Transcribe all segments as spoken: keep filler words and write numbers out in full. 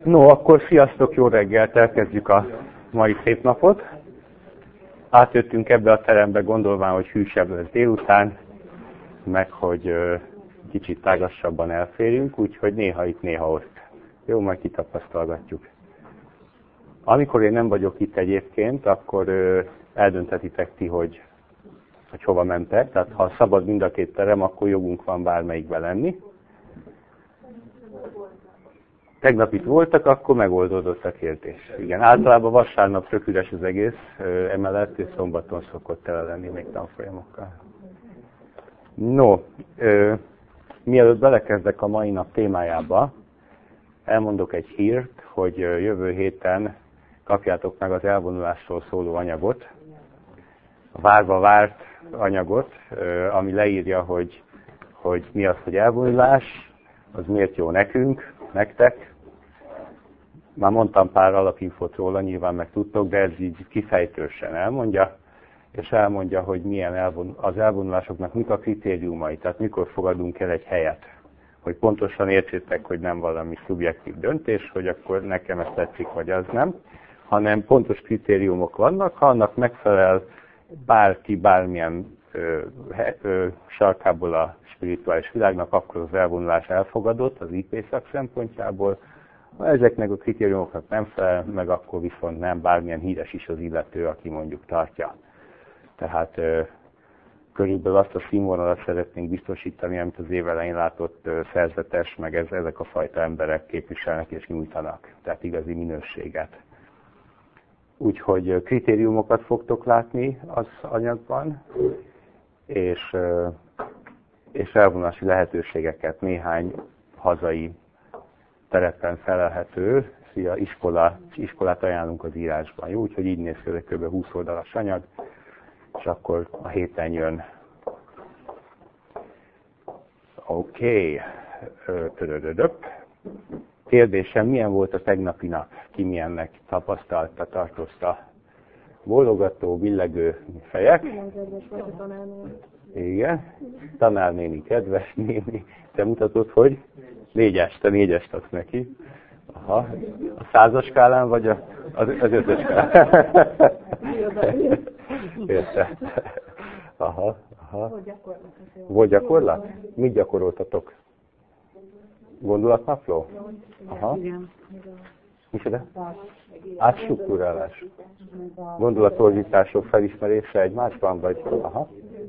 No, akkor sziasztok, jó reggelt, elkezdjük a mai szép napot. Átjöttünk ebbe a terembe, gondolván, hogy hűsebb lesz délután, meg hogy ö, kicsit tágasabban elférjünk, úgyhogy néha itt, néha ott. Jó, majd kitapasztalgatjuk. Amikor én nem vagyok itt egyébként, akkor ö, eldöntetitek ti, hogy, hogy hova mentek. Tehát ha szabad mind a két terem, akkor jogunk van bármelyikbe lenni. Tegnap itt voltak, akkor megoldódott a kérdés. Igen, általában vasárnap tök üres az egész emelet, és szombaton szokott tele lenni még tanfolyamokkal. No, ö, mielőtt belekezdek a mai nap témájába, elmondok egy hírt, hogy jövő héten kapjátok meg az elvonulásról szóló anyagot, a várva várt anyagot, ö, ami leírja, hogy, hogy mi az, hogy elvonulás, az miért jó nekünk, nektek. Már mondtam pár alapinfót róla, nyilván meg tudtok, de ez így kifejtősen elmondja, és elmondja, hogy milyen elvon, az elvonulásoknak mik a kritériumai, tehát mikor fogadunk el egy helyet. Hogy pontosan értsétek, hogy nem valami szubjektív döntés, hogy akkor nekem ez tetszik, vagy az nem, hanem pontos kritériumok vannak, ha annak megfelel bárki bármilyen ö, ö, sarkából a spirituális világnak, akkor az elvonulás elfogadott az í pé szak szempontjából. Ha ezeknek a kritériumoknak nem felel, meg akkor viszont nem, bármilyen híres is az illető, aki mondjuk tartja. Tehát ö, körülbelül azt a színvonalat szeretnénk biztosítani, amit az év elején látott ö, szerzetes, meg ez, ezek a fajta emberek képviselnek és nyújtanak. Tehát igazi minőséget. Úgyhogy ö, kritériumokat fogtok látni az anyagban, és, ö, és elvonulási lehetőségeket, néhány hazai terepen felelhető, szia, iskola, iskolát ajánlunk az írásban. Jó, úgyhogy így néz ki, hogy kb. húsz oldalas anyag, és akkor a héten jön. Oké. Okay. Kérdésem, milyen volt a tegnapi nap? Ki milyennek tapasztalta, tartozta? Bólogató, billegő fejek? Igen. Tanárnéni, kedves néni. Te mutatod, hogy? Négyes, te négyest adsz neki. Aha. A százas skálán, vagy a, az, az ötös skálán? Érte. Aha, aha. Volt gyakorlat? Mit gyakoroltatok? Gondolatnapló? Aha. Micsoda? Átstruktúrálás. Gondolatorzítások felismerése egymásban, vagy? Aha.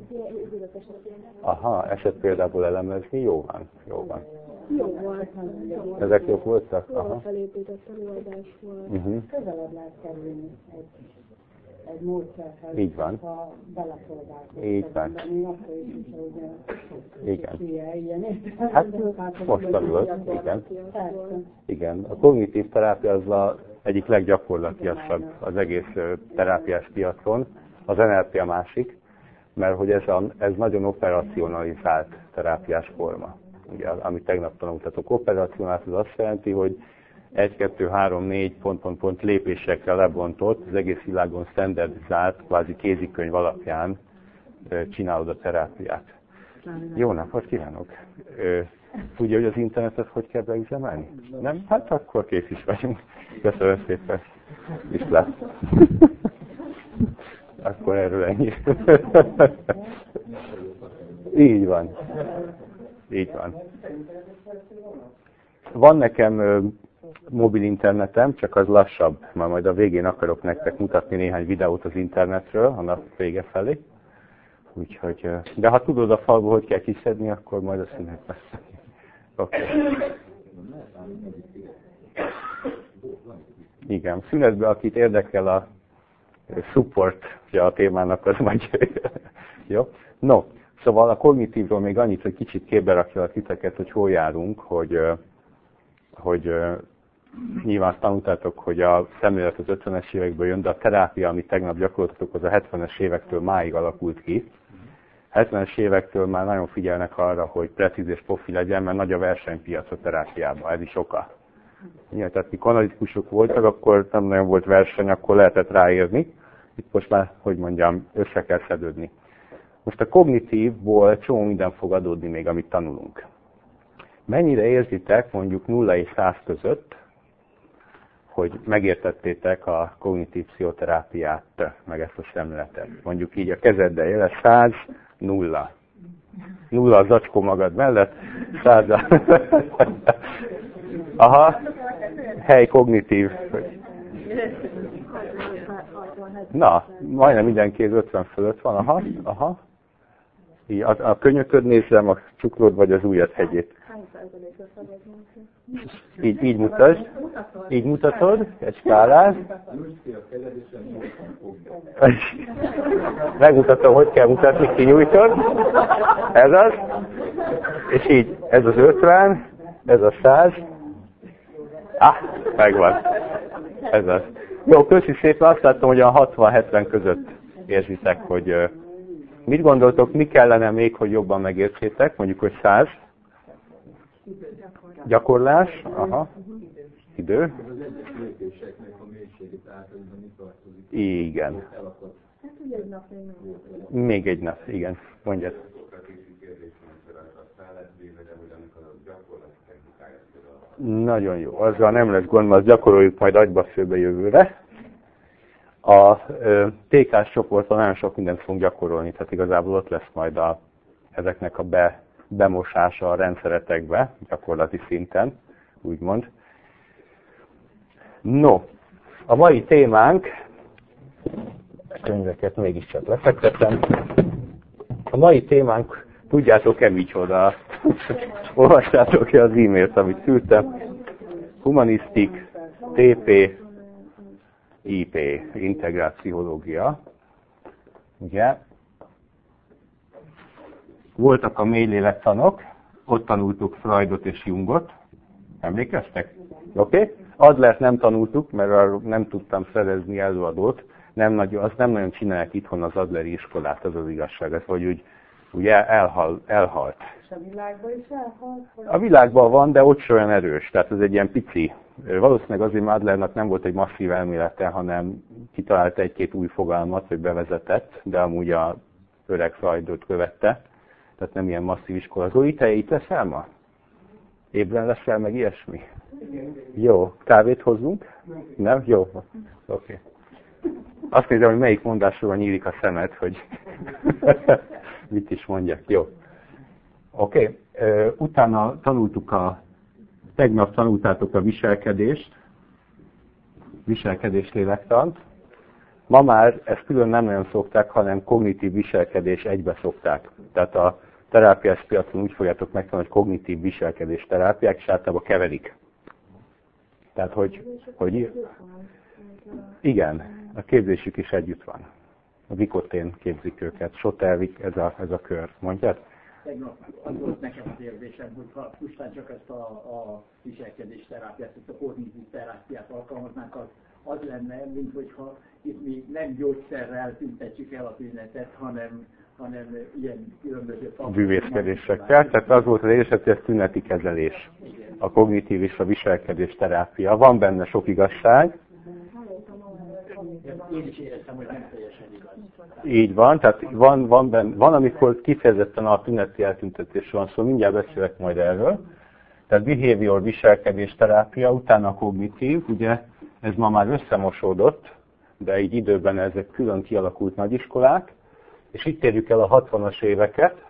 Aha, eset például elemezni, jó van, jó van. Jó volt. Ezek jók voltak? Jól Aha. felépített előadás volt. Uh-huh. Közelebb lehet kerülni egy, egy módszerhez, Így van. ha beleszolgáltok. Így van. Akkor is, hogy Igen. hülye, ilyen. Hát most tanulod, igen. Persze. Igen. A kognitív terápia az az egyik leggyakorlatiasabb az egész terápiás piacon, az en el pé a másik, mert hogy ez, a, ez nagyon operacionalizált terápiás forma. Ugye, amit tegnap tanultatok, operacionális az azt jelenti, hogy egy, kettő, három, négy pont, pont, pont lépésekre lebontott, az egész világon standardizált, kvázi kézikönyv alapján csinálod a terápiát. Jó napot kívánok! Tudja, hogy az internetet hogy kell beüzemelni? Nem? Hát akkor kész is vagyunk. Köszönöm szépen. Viszlát. Akkor erről ennyi. Így van. Így van. Van nekem ö, mobil internetem, csak az lassabb. Már majd a végén akarok nektek mutatni néhány videót az internetről, a nap vége felé. Úgyhogy, ö, de ha tudod a falból, hogy kell kiszedni, akkor majd a szünet lesz. Oké. Okay. Igen, szünetben, akit érdekel a supportja a témának, az majd jó. No. Szóval a kognitívról még annyit, hogy kicsit képbe rakjalak titeket, hogy hol járunk, hogy, hogy nyilván tanultátok, hogy a szemlélet az ötvenes évekből jön, de a terápia, amit tegnap gyakoroltatok, az a hetvenes évektől máig alakult ki. hetvenes évektől már nagyon figyelnek arra, hogy precíz és profi legyen, mert nagy a versenypiac a terápiában, ez is oka. Ja, tehát mikor analitikusok voltak, akkor nem nagyon volt verseny, akkor lehetett ráérni. Itt most már, hogy mondjam, össze kell szedődni. Most a kognitívból csomó minden fog adódni még, amit tanulunk. Mennyire érzitek mondjuk nulla és száz között hogy megértettétek a kognitív pszichoterápiát, meg ezt a szemléletet. Mondjuk így a kezeddel jele száz, nulla. Nulla a zacskó magad mellett, száz a... Aha, hely kognitív. Na, majdnem mindenki ötven fölött van, aha, aha. Így a, a könyököd nézem, a csuklód vagy az ujjad hegyét. Így, így mutasd, így mutatod, egy skálán. Megmutatom, hogy kell mutatni, kinyújtod. Ez az. És így, ez az ötven, ez a száz. Ah, megvan. Ez az. Jó, köszi szépen, azt láttam, hogy a hatvan-hetven között érzitek, hogy uh, mit gondoltok, mi kellene még, hogy jobban megértsétek, mondjuk, hogy száz. Gyakorlás, aha, idő. Igen. Még egy nap, igen, mondjad. Nagyon jó, azzal nem lesz gond, mert azt gyakoroljuk majd agyba főbe jövőre. A té ká-s csoporton nagyon sok mindent fogunk gyakorolni, tehát igazából ott lesz majd a, ezeknek a be, bemosása a rendszeretekbe, gyakorlati szinten, úgymond. No, a mai témánk, a könyveket mégiscsak lefektetem, a mai témánk, tudjátok-e micsoda? Olvastátok-e az e-mailt, amit küldtem? Humanisztik, té pé, i pé, integrált pszichológia. Ugye? Voltak a mélylélektanok, ott tanultuk Freudot és Jungot. Emlékeztek? Oké? Okay? Adlert nem tanultuk, mert nem tudtam szerezni előadót. Nem nagyon, azt nem nagyon csinálják itthon az adleri iskolát, az az igazság. Ez, hogy úgy, úgy el, elhal, elhalt. És a világban is elhalt? A világban van, de ott sem olyan erős. Tehát ez egy ilyen pici. Valószínűleg azért Adlernak nem volt egy masszív elmélete, hanem kitalálta egy-két új fogalmat, hogy bevezetett, de amúgy a öreg Freudot követte. Tehát nem ilyen masszív iskola. Zoli, te itt leszel ma? Ébren leszel, meg ilyesmi? Jó. Kávét hozzunk? Nem? Jó. Oké. Okay. Azt nézem, hogy melyik mondásról nyílik a szemed, hogy mit is mondjak. Jó. Oké. Okay. Utána tanultuk a, tegnap tanultátok a viselkedést, viselkedés lélektant. Ma már ezt külön nem nagyon szokták, hanem kognitív viselkedés egybe szokták. Tehát a terápiás piacon úgy fogjátok megtanulni, hogy kognitív viselkedés terápiák, és általában keverik. Tehát, hogy, hogy igen, a képzésük is együtt van. A Vikotén képzik őket, Sotelvik, ez a, ez a kör. Mondjad? Tegnap az volt nekem az érzésem, hogy ha pusztán csak ezt a, a viselkedés terápiát, ezt a kognitív terápiát alkalmaznánk, az, az lenne, mint hogyha itt mi nem gyógyszerrel tüntetjük el a tünetet, hanem, hanem ilyen különböző bűvészkedésekkel. Tehát az volt az érzés, hogy ez tüneti kezelés. A kognitív és a viselkedés terápia. Van benne sok igazság. Én is éreztem, hogy nem teljesen igaz. Így van, tehát van, van, benne, van amikor kifejezetten a tüneti eltüntetés van, szóval mindjárt beszélek majd erről. Tehát behavior, viselkedés terápia, utána a kognitív, ugye ez ma már összemosódott, de így időben ezek külön kialakult nagyiskolák, és itt érjük el a hatvanas éveket,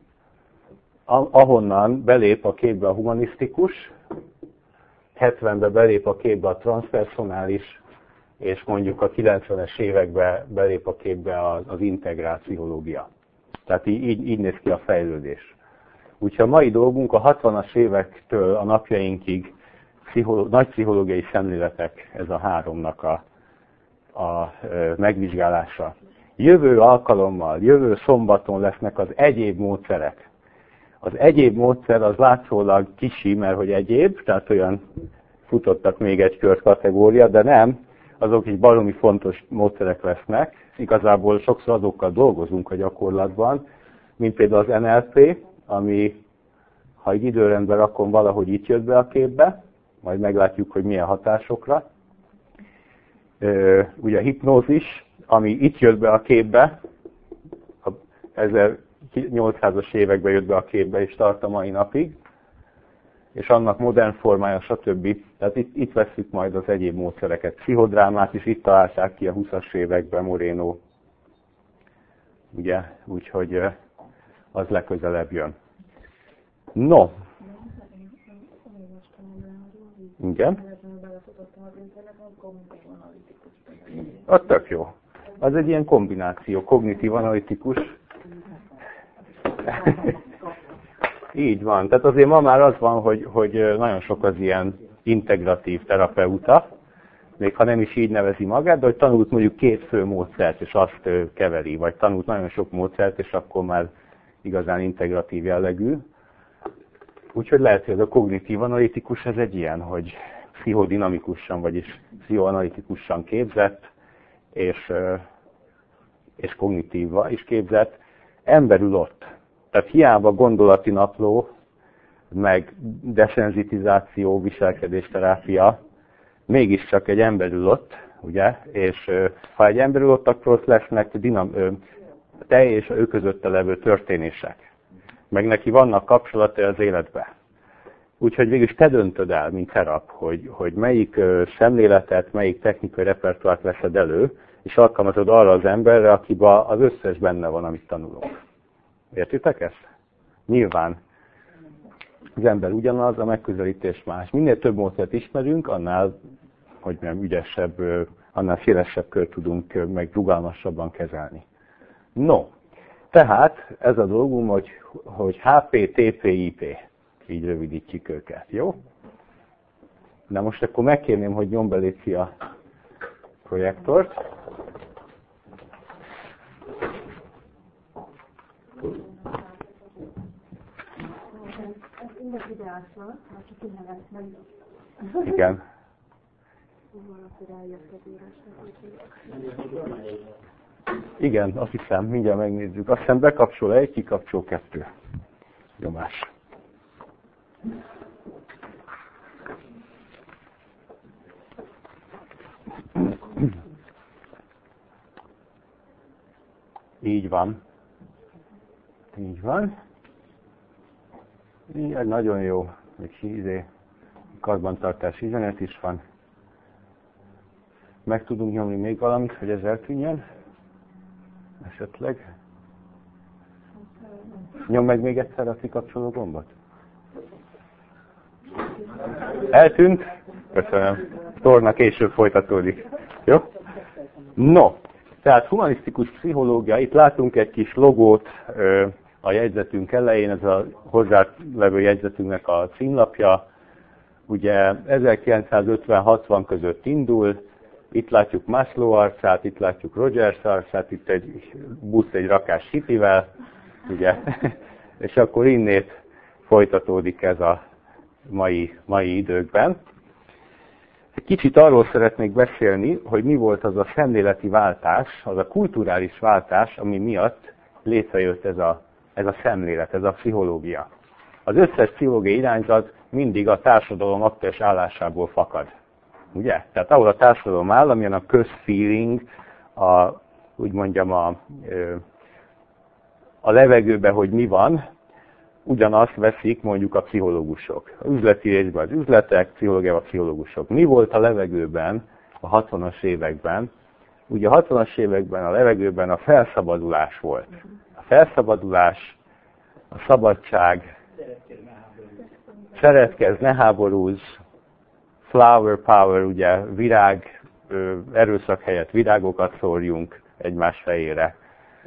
ahonnan belép a képbe a humanisztikus, hetvenben belép a képbe a transpersonális, és mondjuk a kilencvenes években belép a képbe az, az integrált pszichológia. Tehát így, így, így néz ki a fejlődés. Úgyhogy a mai dolgunk a hatvanas évektől a napjainkig pszicholó, nagy pszichológiai szemléletek, ez a háromnak a, a, a megvizsgálása. Jövő alkalommal, jövő szombaton lesznek az egyéb módszerek. Az egyéb módszer az látszólag kicsi, mert hogy egyéb, tehát olyan futottak még egy kört kategória, de nem, azok is baromi fontos módszerek lesznek. Igazából sokszor azokkal dolgozunk a gyakorlatban, mint például az en el pé, ami, ha egy időrendben rakom, valahogy itt jött be a képbe, majd meglátjuk, hogy milyen hatásokra. Ugye a hipnózis, ami itt jött be a képbe, a ezernyolcszázas években jött be a képbe, és tart a mai napig. és annak modern formája, stb. Tehát itt, itt vesszük majd az egyéb módszereket. Pszichodrámát is itt találták ki a húszas években Moreno. Ugye, úgyhogy az legközelebb jön. No. Igen. Az tök jó. Az egy ilyen kombináció, kognitív analitikus. Így van. Tehát azért ma már az van, hogy, hogy nagyon sok az ilyen integratív terapeuta, még ha nem is így nevezi magát, de hogy tanult mondjuk két fő módszert, és azt keveri, vagy tanult nagyon sok módszert, és akkor már igazán integratív jellegű. Úgyhogy lehet, hogy ez a kognitív analitikus ez egy ilyen, hogy pszichodinamikusan, vagyis pszichoanalitikusan képzett, és, és kognitíva is képzett, ember ül ott. Tehát hiába gondolati napló, meg desenzitizáció, viselkedésterápia, mégiscsak egy ember ül ott, ugye, és ha egy ember ül ott, akkor ott lesznek dinam, te és ő közötte levő történések. Meg neki vannak kapcsolatai az életbe. Úgyhogy végülis te döntöd el, mint terap, hogy, hogy melyik szemléletet, melyik technikai repertoárt veszed elő, és alkalmazod arra az emberre, akiben az összes benne van, amit tanulunk. Értitek ezt? Nyilván az ember ugyanaz, a megközelítés más. Minél több módszert ismerünk, annál, hogy nem ügyesebb, annál szélesebb kört tudunk meg rugalmasabban kezelni. No, tehát ez a dolgunk, hogy, hogy há pé, té pé, i pé. Így rövidítjük őket, jó? Na most akkor megkérném, hogy nyomd be Léci a projektort. Igen. Igen, azt hiszem, mindjárt megnézzük. Azt hiszem bekapcsol egy, kikapcsol kettő. Nyomás. Így van. Így van. Így, nagyon jó. Egy karbantartás üzenet is van. Meg tudunk nyomni még valamit, hogy ez eltűnjön? Esetleg. Nyom meg még egyszer a kikapcsoló gombot. Eltűnt? Köszönöm. Torna később folytatódik. Jó? No, tehát humanisztikus pszichológia, itt látunk egy kis logót a jegyzetünk elején, ez a hozzálevő jegyzetünknek a címlapja. Ugye ezerkilencszázötven-hatvan között indul, itt látjuk Maslow arcát, itt látjuk Rogers arcát, itt egy busz egy rakás hippivel, ugye, és akkor innét folytatódik ez a mai, mai időkben. Kicsit arról szeretnék beszélni, hogy mi volt az a szemléleti váltás, az a kulturális váltás, ami miatt létrejött ez a, ez a szemlélet, ez a pszichológia. Az összes pszichológiai irányzat mindig a társadalom aktuális állásából fakad. Ugye? Tehát ahol a társadalom áll, amilyen a közfeeling, a, úgy mondjam, a, a levegőben, hogy mi van, ugyanazt veszik mondjuk a pszichológusok. A üzleti részben az üzletek, pszichológiában a pszichológusok. Mi volt a levegőben a hatvanas években? Ugye a hatvanas években a levegőben a felszabadulás volt. A felszabadulás, a szabadság, szeretkezz, ne háborúzz, flower power, ugye virág, erőszak helyett virágokat szórjunk egymás fejére.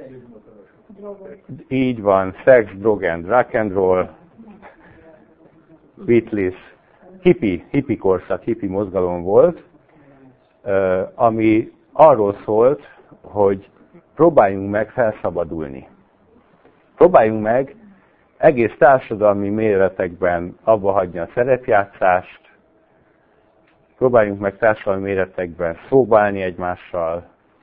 Így van, sex, drog and rock and roll, Beatles, hippi, hippi korszak, hippi mozgalom volt, ami arról szólt, hogy próbáljunk meg felszabadulni. Próbáljunk meg egész társadalmi méretekben abba hagyni a szerepjátszást, próbáljunk meg társadalmi méretekben szóbálni egymással,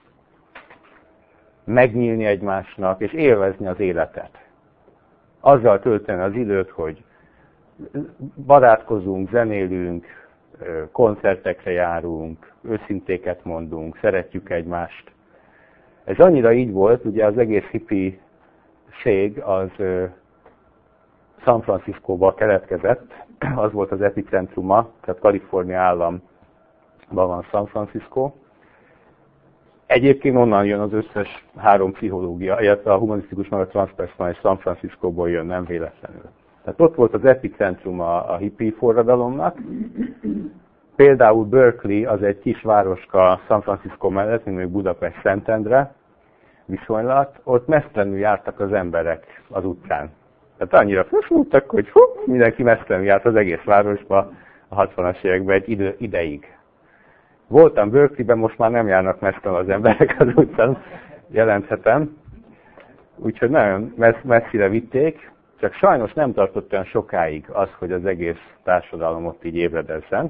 megnyílni egymásnak, és élvezni az életet. Azzal tölteni az időt, hogy barátkozunk, zenélünk, koncertekre járunk, őszintéket mondunk, szeretjük egymást. Ez annyira így volt, ugye az egész hippiség az San Franciscóban keletkezett, az volt az epicentruma, tehát Kalifornia államban van San Francisco. Egyébként onnan jön az összes három pszichológia, illetve a humanisztikus meg a transpersonális San Franciscóból jön, nem véletlenül. Tehát ott volt az epicentrum a, a hippie forradalomnak. Például Berkeley az egy kis városka San Francisco mellett, mint még Budapest Szentendre viszonylat, ott mesztelenül jártak az emberek az utcán. Tehát annyira fosultak, hogy hú, mindenki mesztelenül járt az egész városba a hatvanas években egy idő, ideig. Voltam Berkeleyben, most már nem járnak mesztelenül az emberek az utcán, jelenthetem. Úgyhogy nagyon messzire vitték, csak sajnos nem tartott olyan sokáig az, hogy az egész társadalom ott így ébredezzen.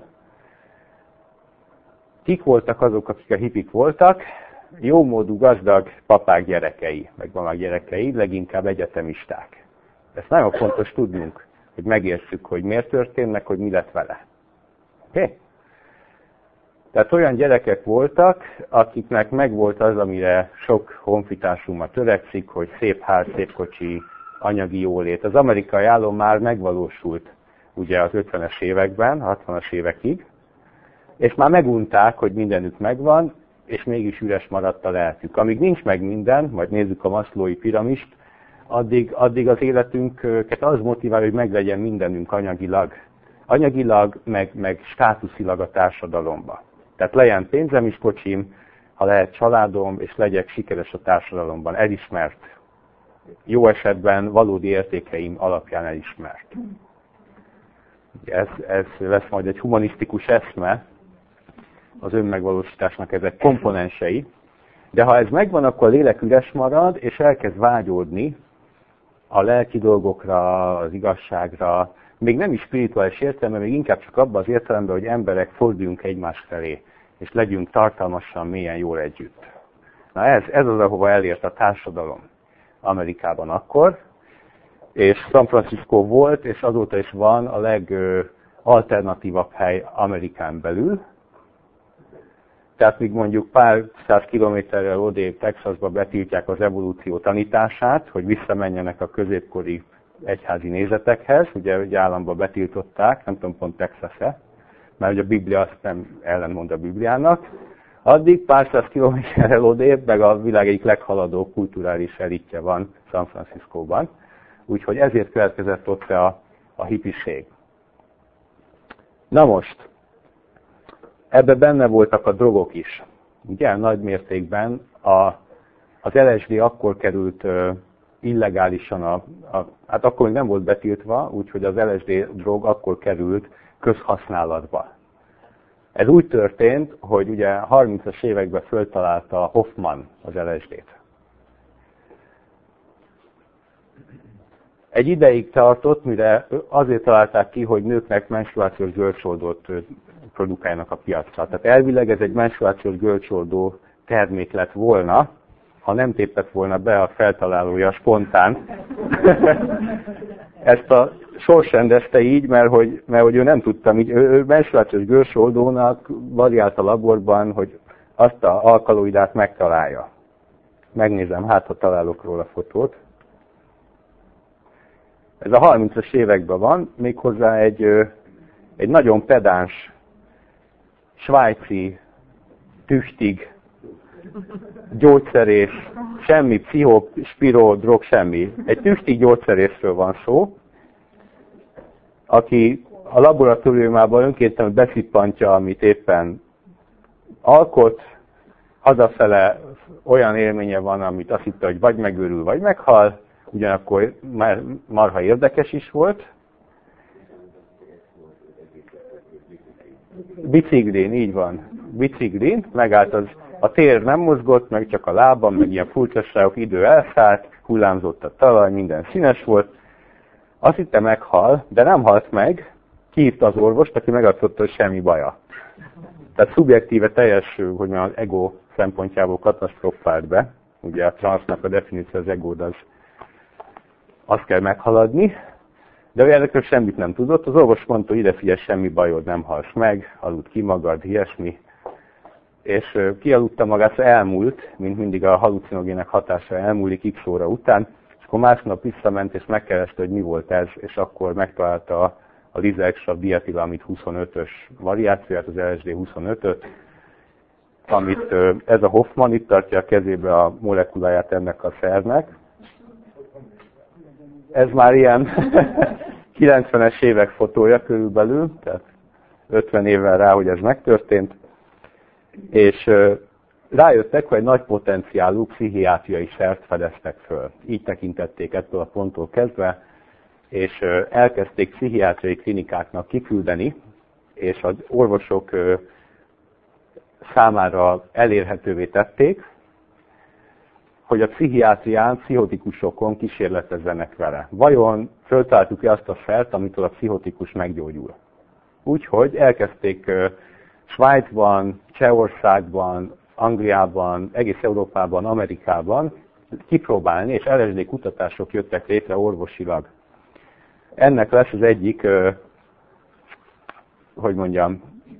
Kik voltak azok, akik a hippik voltak? Jómódú, gazdag papák gyerekei, meg mamák gyerekei, leginkább egyetemisták. Ezt nagyon fontos tudnunk, hogy megértsük, hogy miért történt, meg hogy mi lett vele. Oké? Okay? Tehát olyan gyerekek voltak, akiknek megvolt az, amire sok honfitársunkma törekszik, hogy szép ház, szép kocsi, anyagi jólét. Az amerikai álom már megvalósult ugye az ötvenes években, hatvanas évekig, és már megunták, hogy mindenük megvan, és mégis üres maradt a lelkük. Amíg nincs meg minden, majd nézzük a Maslow'i piramist, addig, addig az életünket az motiválja, hogy meglegyen mindenünk anyagilag. Anyagilag, meg, meg státuszilag a társadalomba. Tehát legyen pénzem is, kocsim, ha lehet családom, és legyek sikeres a társadalomban, elismert. Jó esetben valódi értékeim alapján elismert. Ez, ez lesz majd egy humanisztikus eszme, az önmegvalósításnak ezek komponensei, de ha ez megvan, akkor a lélek üres marad, és elkezd vágyódni a lelki dolgokra, az igazságra, még nem is spirituális értelemben, még inkább csak abban az értelemben, hogy emberek forduljunk egymás felé, és legyünk tartalmasan, mélyen jól együtt. Na ez, ez az, ahova elért a társadalom Amerikában akkor, és San Francisco volt, és azóta is van a legalternatívabb hely Amerikán belül. Tehát míg mondjuk pár száz kilométerrel odébb Texasba betiltják az evolúció tanítását, hogy visszamenjenek a középkori egyházi nézetekhez, ugye egy államba betiltották, nem tudom pont Texas-e, mert ugye a Biblia azt nem ellenmond a Bibliának, addig pár száz kilométerrel odébb, meg a világ egyik leghaladó kulturális elitje van San Franciscóban, úgyhogy ezért következett ott a, a hippiség. Na most, ebben benne voltak a drogok is. Ugye, nagy mértékben a, az el es dé akkor került uh, illegálisan, a, a, hát akkor még nem volt betiltva, úgyhogy az el es dé drog akkor került közhasználatba. Ez úgy történt, hogy ugye harmincas években föltalálta Hoffman az el es dét. Egy ideig tartott, mire azért találták ki, hogy nőknek menstruációs görcsoldót produkáljanak a piacra. Tehát elvileg ez egy menstruációs görcsoldó termék lett volna, ha nem tépett volna be a feltalálója spontán. Ezt a sors rendezte így, mert hogy, mert hogy ő nem tudta, így, ő, ő menstruációs görcsoldónak variált a laborban, hogy azt a alkaloidát megtalálja. Megnézem, hát ha találok róla fotót. Ez a harmincas években van, méghozzá egy, egy nagyon pedáns, svájci, tüstig, gyógyszerész, semmi pszichó, spiró, drog, semmi. Egy tüstig gyógyszerészről van szó, aki a laboratóriumában önkéntelenül beszippantja, amit éppen alkot, hazafele olyan élménye van, amit azt hitte, hogy vagy megőrül, vagy meghal, ugyanakkor már marha érdekes is volt. Biciklin, így van. Biciklin, megállt az, a tér nem mozgott, meg csak a lábam, meg ilyen furcsaságok, idő elszállt, hullámzott a talaj, minden színes volt. Azt hitte meghal, de nem halt meg, kihívta az orvost, aki megadta, hogy semmi baja. Tehát szubjektíve teljes, hogy mondjam, az ego szempontjából katasztrofált be. Ugye a transznak a definíció az egód, az azt kell meghaladni, de olyanokról semmit nem tudott. Az orvos mondta, hogy ide figyelj, semmi bajod, nem halsz meg, aludt ki magad, ilyesmi. És kialudta magát, elmúlt, mint mindig a halucinogének hatása elmúlik x óra után, és akkor másnap visszament, és megkereste, hogy mi volt ez, és akkor megtalálta a Liza-Extra dietilamid huszonötös variációját, az el es dé huszonötöt, amit ez a Hoffman itt tartja a kezébe a molekuláját ennek a szernek. Ez már ilyen kilencvenes évek fotója körülbelül, tehát ötven évvel rá, hogy ez megtörtént, és rájöttek, hogy egy nagy potenciálú pszichiátriai szert fedeztek föl. Így tekintették ettől a ponttól kezdve, és elkezdték pszichiátriai klinikáknak kiküldeni, és az orvosok számára elérhetővé tették, hogy a pszichiátrián, pszichotikusokon kísérletezzenek vele. Vajon föltaláltuk-e azt a szert, amitől a pszichotikus meggyógyul? Úgyhogy elkezdték Svájcban, Csehországban, Angliában, egész Európában, Amerikában kipróbálni, és el es dé kutatások jöttek létre orvosilag. Ennek lesz az egyik, hogy mondjam,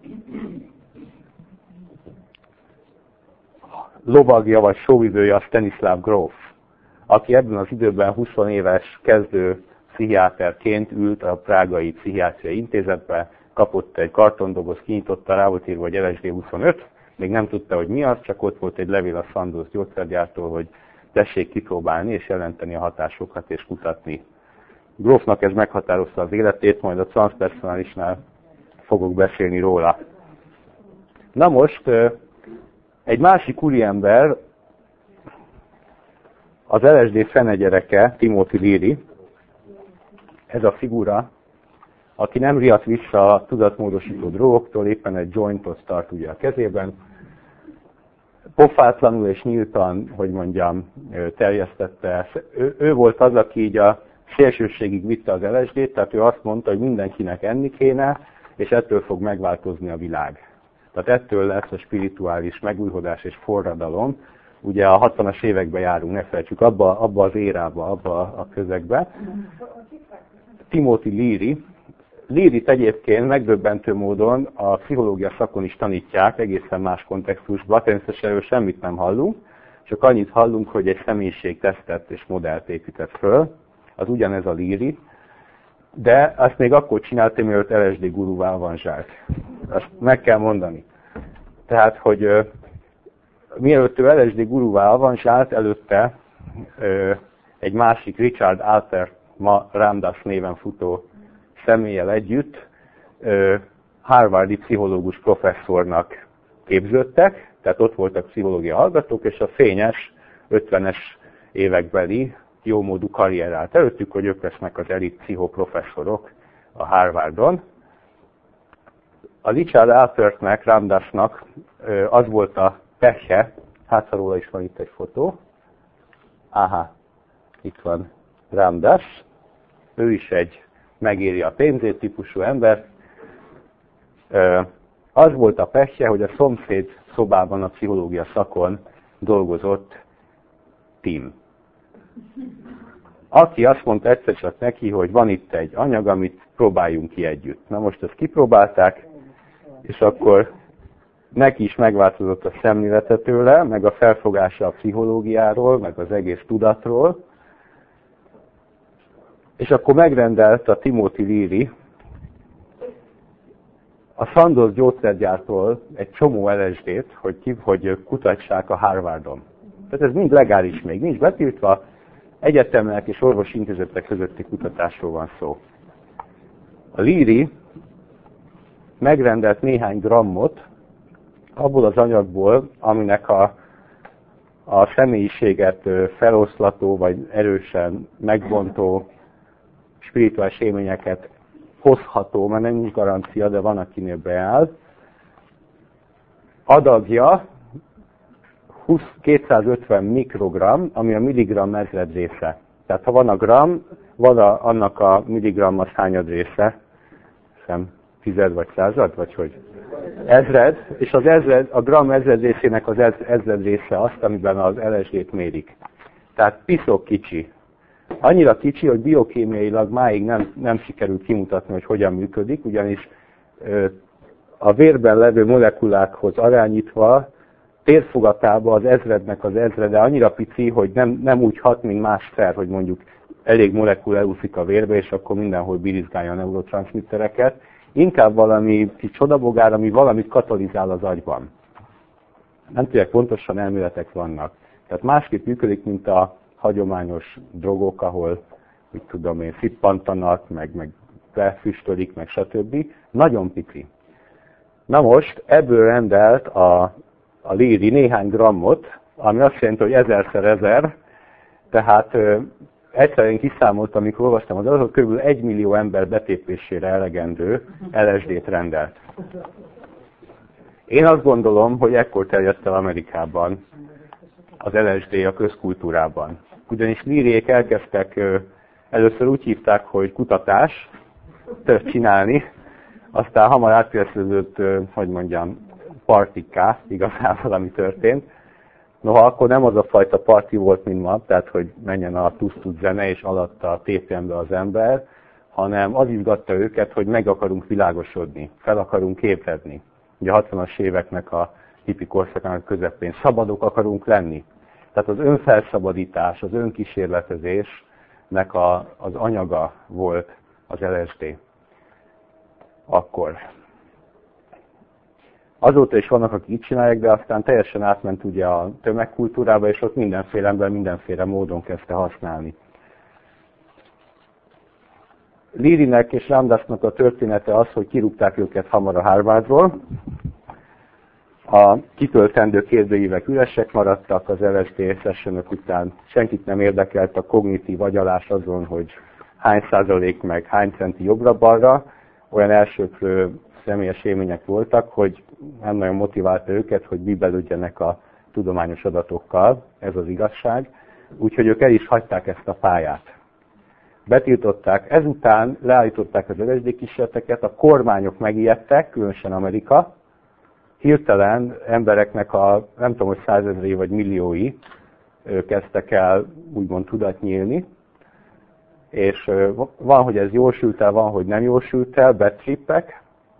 lovagja vagy sóvivője a Stanislav Grof, aki ebben az időben húsz éves kezdő pszichiáterként ült a prágai pszichiátriai intézetbe, kapott egy kartondoboz, kinyitotta, rá volt írva, hogy el es dé huszonöt, még nem tudta, hogy mi az, csak ott volt egy levél a Sandoz gyógyszergyártól, hogy tessék kipróbálni és jelenteni a hatásokat és kutatni. Grofnak ez meghatározta az életét, majd a transpersonálisnál fogok beszélni róla. Na most, egy másik úriember, az el es dé fenegyereke, Timothy Leary, ez a figura, aki nem riadt vissza a tudatmódosító drogoktól, éppen egy jointot tart ugye a kezében, pofátlanul és nyíltan, hogy mondjam, terjesztette. Ő, ő volt az, aki így a szélsőségig vitte az el es dét, tehát ő azt mondta, hogy mindenkinek enni kéne, és ettől fog megváltozni a világ. Tehát ettől lesz a spirituális megújhodás és forradalom. Ugye a hatvanas években járunk, ne felejtsük, abba, abba az érába, abba a közegbe. Timothy Leary. Learyt egyébként megdöbbentő módon a pszichológia szakon is tanítják, egészen más kontextusban. Természetesen erről semmit nem hallunk, csak annyit hallunk, hogy egy személyiségtesztet és modellt épített föl. Az ugyanez a Leary. De azt még akkor csinálta, mielőtt el es dé guruvá avanzsált. Azt meg kell mondani. Tehát, hogy uh, mielőtt ő el es dé guruvá avanzsált, előtte uh, egy másik Richard Alpert, ma Ram Dass néven futó személlyel együtt uh, harvardi pszichológus professzornak képződtek, tehát ott voltak pszichológia hallgatók, és a fényes ötvenes évekbeli jómódú karrier állt előttük, hogy ők lesznek az elit pszichoprofesszorok a Harvardon. A Richard Alpertnek, Ram Dassnak az volt a pehje, hát ha róla is van itt egy fotó. Aha, itt van Ram Dass. Ő is egy megéri a pénzét típusú ember. Az volt a pehje, hogy a szomszéd szobában a pszichológia szakon dolgozott Tim, aki azt mondta egyszer csak neki, hogy van itt egy anyag, amit próbáljunk ki együtt. Na most ezt kipróbálták, és akkor neki is megváltozott a szemlélete tőle, meg a felfogása a pszichológiáról, meg az egész tudatról. És akkor megrendelt a Timothy Leary a Sandoz gyógyszergyártól egy csomó el es dét, hogy, hogy kutassák a Harvardon. Tehát ez mind legális még, nincs betiltva, egyetemek és orvosi intézetek közötti kutatásról van szó. A Leary megrendelt néhány grammot abból az anyagból, aminek a, a személyiséget feloszlató vagy erősen megbontó spirituális élményeket hozható, mert nem nincs garancia, de van, akinél beáll. Adagja kétszázötven mikrogram, ami a milligram ezred része. Tehát ha van a gram, van a, annak a milligram az hányad része? Hiszem, tized vagy század, vagy hogy? Ezred, és az ezred, a gram ezred részének az ezred része azt, amiben az el es dét mérik. Tehát piszok kicsi. Annyira kicsi, hogy biokémiailag máig nem, nem sikerült kimutatni, hogy hogyan működik, ugyanis ö, a vérben levő molekulákhoz arányítva térfogatában az ezrednek az ezrede annyira pici, hogy nem, nem úgy hat, mint más szer, hogy mondjuk elég molekula elúszik a vérbe, és akkor mindenhol birizgálja a neurotranszmittereket. Inkább valami kis csodabogár, ami valamit katalizál az agyban. Nem tudják, pontosan elméletek vannak. Tehát másképp működik, mint a hagyományos drogok, ahol, úgy tudom én, szippantanak, meg, meg befüstölik, meg stb. Nagyon pici. Na most ebből rendelt a, a Leary néhány grammot, ami azt jelenti, hogy ezerszer ezer, tehát ö, egyszer én kiszámoltam, amikor olvastam az adatot, kb. egy millió ember betépésére elegendő el es dét rendelt. Én azt gondolom, hogy ekkor terjedt el Amerikában az el es dé a közkultúrában. Ugyanis Learyék elkezdtek, ö, először úgy hívták, hogy kutatás, tört csinálni, aztán hamar átkérdeződött, hogy mondjam, partikká, igazából, ami történt. Noha akkor nem az a fajta parti volt, mint ma, tehát hogy menjen a tusz-tusz zene, és alatta tépjen be az ember, hanem az izgatta őket, hogy meg akarunk világosodni, fel akarunk ébredni. Ugye a hatvanas éveknek a hippi korszakának közepén szabadok akarunk lenni. Tehát az önfelszabadítás, az önkísérletezésnek a, az anyaga volt az el es dé. Akkor. Azóta is vannak, akik így csinálják, de aztán teljesen átment ugye a tömegkultúrába, és ott mindenféle ember mindenféle módon kezdte használni. Learynek és Ramdassnak a története az, hogy kirúgták őket hamar a Harvardról. A kitöltendő kérdőívek üresek maradtak az el es dé sessionok után. Senkit nem érdekelt a kognitív agyalás azon, hogy hány százalék meg hány centi jobbra-balra. Olyan elsőprő személyes élmények voltak, hogy nem nagyon motiválta őket, hogy bibelődjenek a tudományos adatokkal, ez az igazság. Úgyhogy ők el is hagyták ezt a pályát. Betiltották, ezután leállították az el es dé kísérleteket, a kormányok megijedtek, különösen Amerika. Hirtelen embereknek a, nem tudom, hogy százezrei vagy milliói kezdtek el úgymond tudat nyílni. És van, hogy ez jól sült el, van, hogy nem jól sült el, bad trippek.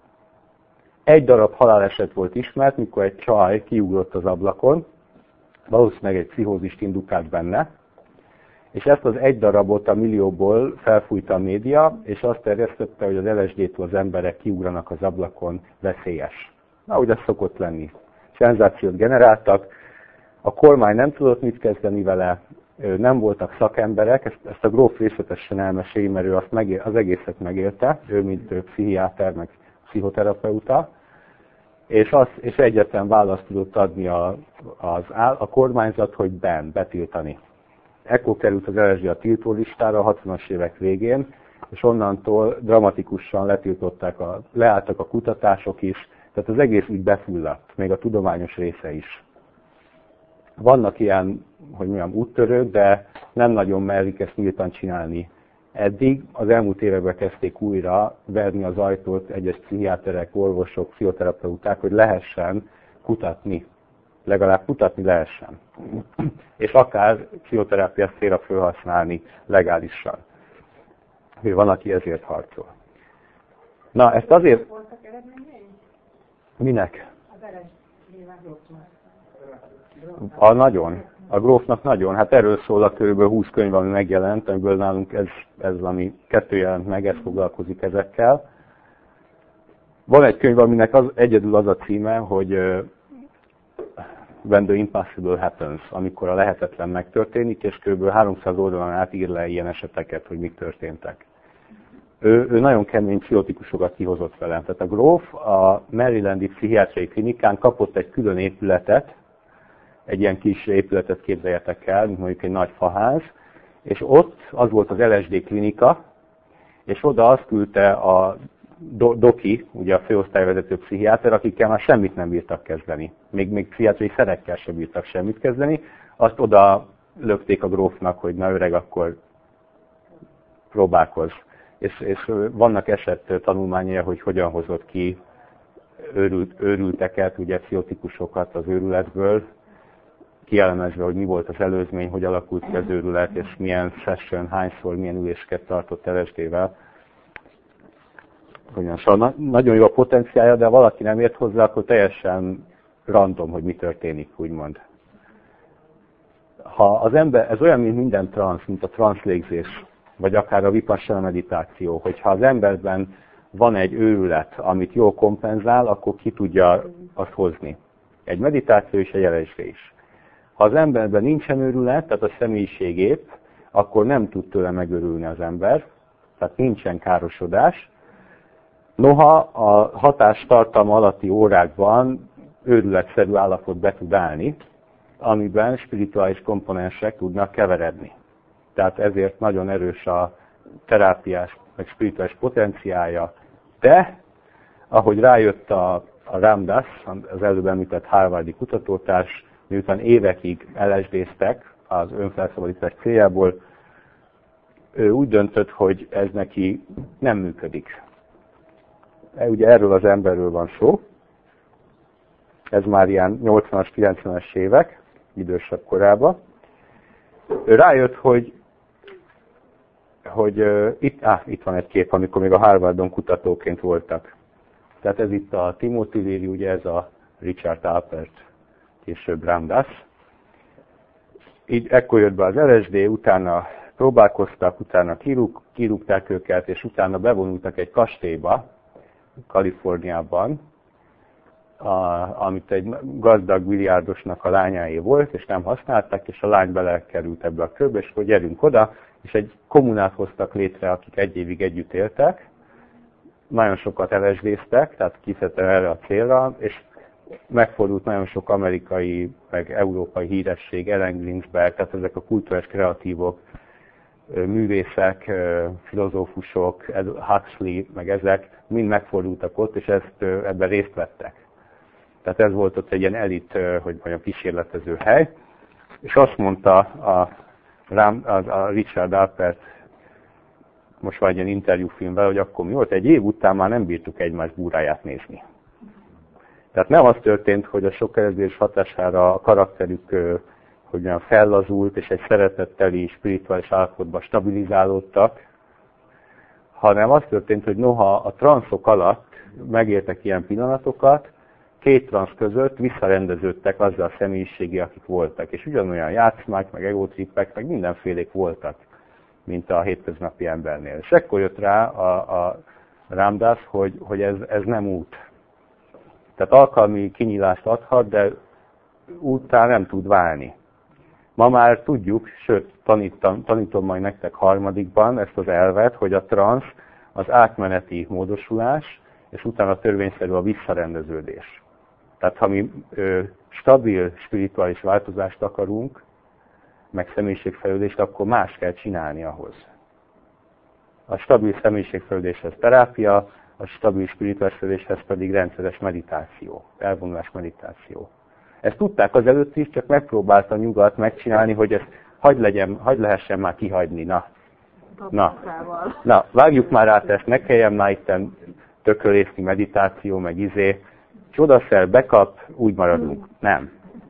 Egy darab haláleset volt ismert, mikor egy csaj kiugrott az ablakon, valószínűleg egy pszichózist indukált benne, és ezt az egy darabot a millióból felfújta a média, és azt terjesztette, hogy az el es dé-től az emberek kiugranak az ablakon, veszélyes. Na, úgy ez szokott lenni. Szenzációt generáltak, a kormány nem tudott mit kezdeni vele, nem voltak szakemberek, ezt, ezt a gróf részletesen elmeséli, mert ő azt megél, az egészet megélte, ő mint ő, pszichiáter, meg pszichoterapeuta, és, az, és egyetlen választ tudott adni a, az, a kormányzat, hogy ben, betiltani. Ekkor került az el es dé a tiltólistára a hatvanas évek végén, és onnantól dramatikusan letiltották, a, leálltak a kutatások is, tehát az egész úgy befulladt, még a tudományos része is. Vannak ilyen, hogy mondjam, úttörők, de nem nagyon merik ezt nyíltan csinálni. Eddig az elmúlt években kezdték újra verni az ajtót egyes pszichiáterek, orvosok, pszichoterapeuták, hogy lehessen kutatni. Legalább kutatni lehessen. És akár pszichoterápia célra felhasználni legálisan. Van, aki ezért harcol. Na, ezt azért... Voltak eredményei? Minek? Az el es dé-vel grófnak. A nagyon. A grófnak nagyon. Hát erről szól a körülbelül húsz könyv, ami megjelent, amiből nálunk ez, ez ami kettő jelent meg, ez foglalkozik ezekkel. Van egy könyv, aminek az, egyedül az a címe, hogy uh, When the Impossible Happens, amikor a lehetetlen megtörténik, és kb. háromszáz oldalon át ír le ilyen eseteket, hogy mik történtek. Ő, ő nagyon kemény pszichotikusokat kihozott velem. Tehát a gróf a Marylandi Pszichiátriai Klinikán kapott egy külön épületet, egy ilyen kis épületet képzeljetek el, mint mondjuk egy nagy faház, és ott az volt az el es dé klinika, és oda azt küldte a do, doki, ugye a főosztályvezető pszichiáter, akikkel már semmit nem bírtak kezdeni. Még, még pszichiátriai szerekkel sem bírtak semmit kezdeni. Azt oda lökték a grófnak, hogy na öreg, akkor próbálkozz. És, és vannak eset tanulmányai, hogy hogyan hozott ki őrült, őrülteket, ugye pszichotikusokat az őrületből, kielemezve, hogy mi volt az előzmény, hogy alakult ki az őrület, és milyen session, hányszor, milyen ülésket tartott el es dé-vel. Szóval nagyon jó a potenciálja, de ha valaki nem ért hozzá, akkor teljesen random, hogy mi történik, úgymond. Ha az ember, ez olyan, mint minden transz, mint a transzlégzés. vagy akár a vipassana meditáció, hogyha az emberben van egy őrület, amit jól kompenzál, akkor ki tudja azt hozni. Egy meditáció és egy el es dé is. Ha az emberben nincsen őrület, tehát a személyiségép, akkor nem tud tőle megörülni az ember, tehát nincsen károsodás. Noha a hatástartalma alatti órákban őrületszerű állapot be tud állni, amiben spirituális komponensek tudnak keveredni. Tehát ezért nagyon erős a terápiás, meg spirituális potenciálja. De, ahogy rájött a, a Ram Dass, az előbb említett harvardi kutatótárs, miután évekig el es dé-ztek az önfelszabadítás céljából, ő úgy döntött, hogy ez neki nem működik. Ugye erről az emberről van szó. Ez már ilyen nyolcvanas, kilencvenes évek, idősebb korában. Ő rájött, hogy, hogy uh, itt, ah, itt van egy kép, amikor még a Harvardon kutatóként voltak. Tehát ez itt a Timothy Leary, ugye ez a Richard Alpert, később Ram Dass. Így ekkor jött be az el es dé, utána próbálkoztak, utána kirúg, kirúgták őket, és utána bevonultak egy kastélyba, Kaliforniában, a, amit egy gazdag milliárdosnak a lányáé volt, és nem használták, és a lány belekerült ebbe a körbe, és hogy gyerünk oda, és egy kommunát hoztak létre, akik egy évig együtt éltek, nagyon sokat el es dé-ztek, tehát kiszedtek erre a célra, és megfordult nagyon sok amerikai, meg európai híresség, Ellen Greensberg, tehát ezek a kulturális kreatívok, művészek, filozófusok, Huxley, meg ezek mind megfordultak ott, és ezt ebben részt vettek. Tehát ez volt ott egy ilyen elit, hogy mondjam, kísérletező hely, és azt mondta a, a Richard Alpert, most van egy ilyen interjúfilmvel, hogy akkor mi volt, egy év után már nem bírtuk egymás búráját nézni. Tehát nem az történt, hogy a sok el es dé-s hatására a karakterük hogy olyan fellazult, és egy szeretetteli, spirituális állapotban stabilizálódtak, hanem az történt, hogy noha a transzok alatt megértek ilyen pillanatokat, két transz között visszarendeződtek azzal a személyiségi, akik voltak. És ugyanolyan játszmák, meg egotrippek, meg mindenfélék voltak, mint a hétköznapi embernél. És ekkor jött rá a, a Ram Dass, hogy, hogy ez, ez nem út. Tehát alkalmi kinyílást adhat, de úttá nem tud válni. Ma már tudjuk, sőt tanítom, tanítom majd nektek harmadikban ezt az elvet, hogy a transz az átmeneti módosulás, és utána törvényszerű a visszarendeződés. Tehát ha mi ö, stabil spirituális változást akarunk, meg személyiségfejlődést, akkor más kell csinálni ahhoz. A stabil személyiségfejlődéshez terápia, a stabil spirituális fejlődéshez pedig rendszeres meditáció, elvonulás meditáció. Ezt tudták az előtt is, csak megpróbálta a nyugat megcsinálni, hogy ezt hagy, legyen, hagy lehessen már kihagyni. Na, na, na, vágjuk már át ezt, ne kelljen már itten tökölészni, meditáció, meg izé. Csodaszer bekap, úgy maradunk. Nem.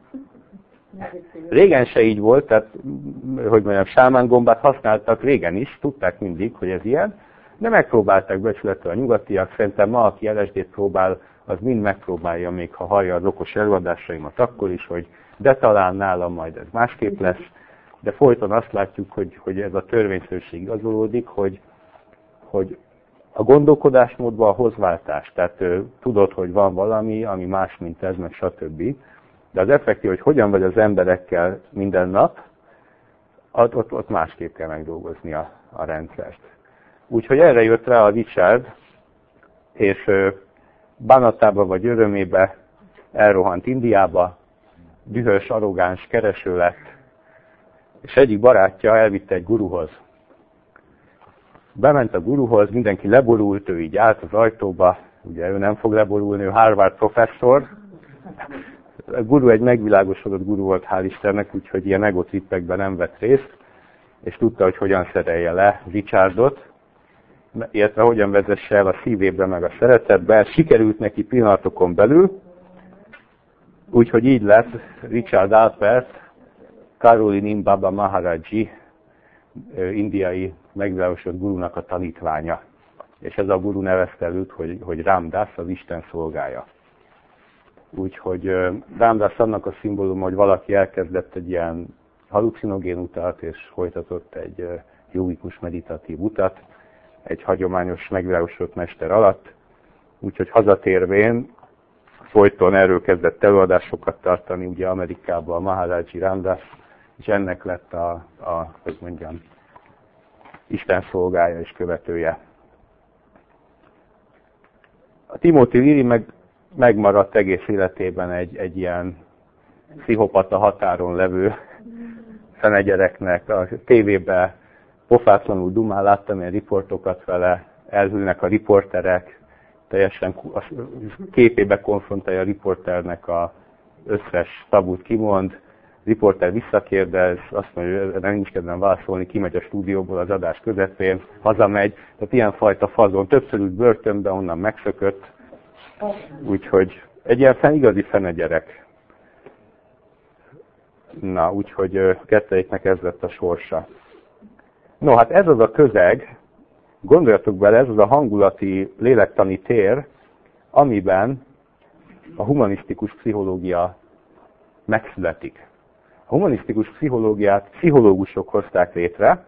Régen se így volt, tehát, hogy mondjam, sámángombát használtak régen is, tudták mindig, hogy ez ilyen, de megpróbálták becsülettel a nyugatiak. Szerintem ma, aki el es dét próbál, az mind megpróbálja, még ha hallja az okos előadásaimat akkor is, hogy de talán nálam majd ez másképp lesz, de folyton azt látjuk, hogy, hogy ez a törvényszerűség igazolódik, hogy, hogy a gondolkodásmódban a hozváltás, tehát ő, tudod, hogy van valami, ami más, mint ez, meg stb. De az effektív, hogy hogyan vagy az emberekkel minden nap, ott, ott, ott másképp kell megdolgozni a, a rendszert. Úgyhogy erre jött rá a Richard, és bánatába vagy örömébe elrohant Indiába, dühös, arrogáns kereső lett, és egyik barátja elvitte egy guruhoz. Bement a guruhoz, mindenki leborult, ő így állt az ajtóba, ugye ő nem fog leborulni, ő Harvard professzor. A guru egy megvilágosodott guru volt, hál' Istennek, úgyhogy ilyen egotrippekben nem vett részt, és tudta, hogy hogyan szerelje le Richardot, illetve hogyan vezesse el a szívébe meg a szeretetbe. Sikerült neki pillanatokon belül, úgyhogy így lett Richard Alpert, Karolin Imbaba Maharaji, indiai megvilágosodott gurunak a tanítványa. És ez a guru nevezte őt, hogy, hogy Ram Dass, az Isten szolgája. Úgyhogy Ram Dass annak a szimbóluma, hogy valaki elkezdett egy ilyen halucinogén utat, és folytatott egy jogikus meditatív utat egy hagyományos megvilágosodott mester alatt. Úgyhogy hazatérvén folyton erről kezdett előadásokat tartani, ugye Amerikában a Maharaji Ramdas, és ennek lett a, a hogy mondjam, Isten szolgája és követője. A Timothy Leary meg megmaradt egész életében egy, egy ilyen pszichopata határon levő fenegyereknek. A tévében pofátlanul dumál, láttam ilyen riportokat vele, elhűlnek a riporterek, teljesen a képébe konfrontálja a riporternek az összes tabut kimond, riporter visszakérdez, azt mondja, hogy nem nincs kedvem válaszolni, kimegy a stúdióból az adás közepén, hazamegy, tehát ilyenfajta fazon, többször ült börtönbe, onnan megszökött, úgyhogy egy ilyen fen, igazi fenegyerek. Na, úgyhogy kettejéknek ez lett a sorsa. No, hát ez az a közeg, gondoljatok bele, ez az a hangulati, lélektani tér, amiben a humanisztikus pszichológia megszületik. A humanisztikus pszichológiát pszichológusok hozták létre,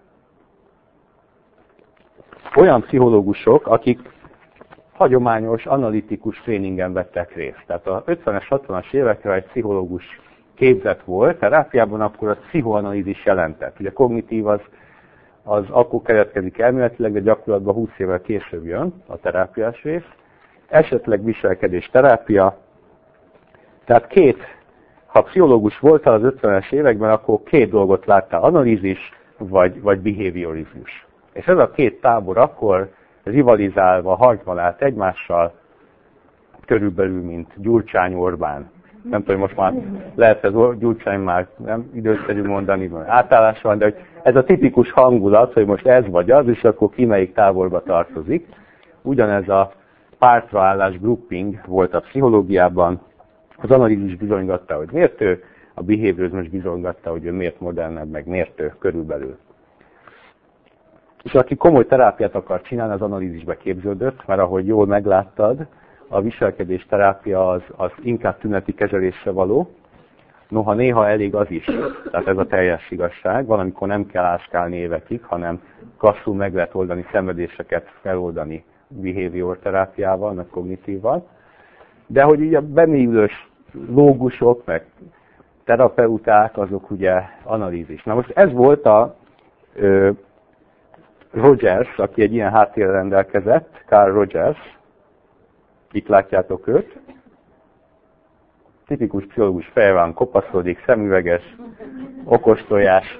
olyan pszichológusok, akik hagyományos, analitikus tréningen vettek részt. Tehát a ötvenes, hatvanas évekre egy pszichológus képzet volt, terápiában akkor a pszichoanalízis jelentett. Ugye kognitív az, az akkor keletkezik elméletileg, de gyakorlatban húsz évvel később jön a terápiás rész. Esetleg viselkedés terápia. Tehát két, ha pszichológus voltál az ötvenes években, akkor két dolgot láttál, analízis vagy, vagy behaviorizmus. És ez a két tábor akkor rivalizálva, harcban állt egymással, körülbelül, mint Gyurcsány Orbán. Nem tudom, most már lehet ez Gyurcsány már nem időszerű mondani, átállás van, de hogy ez a tipikus hangulat, hogy most ez vagy az, és akkor ki melyik táborba tartozik. Ugyanez a pártraállás, grouping volt a pszichológiában. Az analízis bizonygatta, hogy miért ő, a behaviorizmus bizonygatta, hogy ő miért modernebb, meg miért ő körülbelül. És aki komoly terápiát akar csinálni, az analízisbe képződött, mert ahogy jól megláttad, a viselkedés terápia az, az inkább tüneti kezelésre való, noha néha elég az is, tehát ez a teljes igazság, valamikor nem kell áskálni évekig, hanem klasszul meg lehet oldani szenvedéseket, feloldani behavior terápiával, meg kognitívval. De hogy így a bemélyülős lógusok, meg terapeuták, azok ugye analízis. Na most ez volt a ö, Rogers, aki egy ilyen háttérrel rendelkezett, Carl Rogers, itt látjátok őt. Tipikus pszichológus feje van, kopaszodik, szemüveges, okostojás.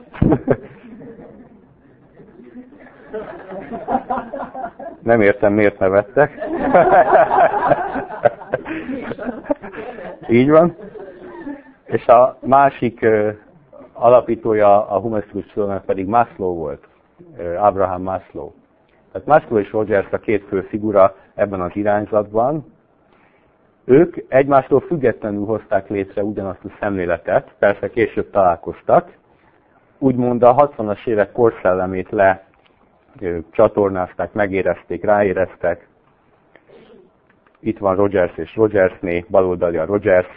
Nem értem, miért nevettek. Így van. És a másik uh, alapítója a humanisztikus pszichológiának pedig Maslow volt. Uh, Abraham Maslow. Tehát Maslow és Rogers a két fő figura ebben az irányzatban. Ők egymástól függetlenül hozták létre ugyanazt a szemléletet, persze később találkoztak. Úgymond a hatvanas évek korszellemét le csatornázták, megérezték, ráéreztek. Itt van Rogers és Rogersné, baloldali a Rogers.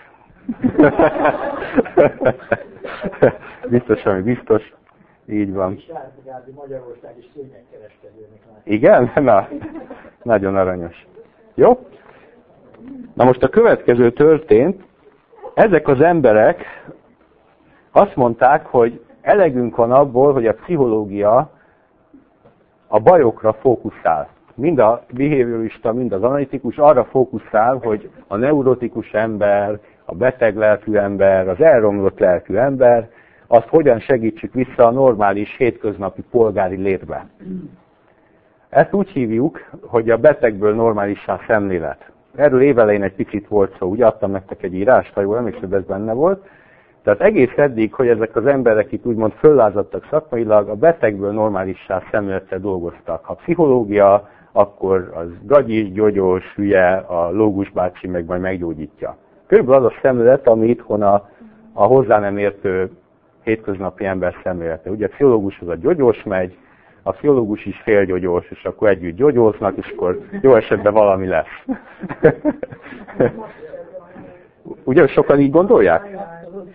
Biztos, ami biztos. Így van. Magyarország is szőnyegkereskedőnek látja. Igen? Na, nagyon aranyos. Jó? Na most a következő történt. Ezek az emberek azt mondták, hogy elegünk van abból, hogy a pszichológia a bajokra fókuszál. Mind a behaviorista, mind az analitikus arra fókuszál, hogy a neurotikus ember, a beteg lelkű ember, az elromlott lelkű ember, azt hogyan segítsük vissza a normális, hétköznapi polgári létbe. Ezt úgy hívjuk, hogy a betegből normálissá szemlélet. Erről évelején egy picit volt szó, úgy adtam nektek egy írást, ha jól emlékszem, ez benne volt. Tehát egész eddig, hogy ezek az emberek itt úgymond föllázadtak szakmailag, a betegből normálissá szemlélettel dolgoztak. Ha pszichológia, akkor az gagyis, gyógyos, hülye, a lógus bácsi meg majd meggyógyítja. Körülbelül az a szemlélet, ami itthon a, a hozzá nem értő hétköznapi ember szemlélete. Ugye a pszichológus az a gyógyos megy, a pszichológus is félgyógyos, és akkor együtt gyógyolsznak, és akkor jó esetben valami lesz. Ugye sokan így gondolják?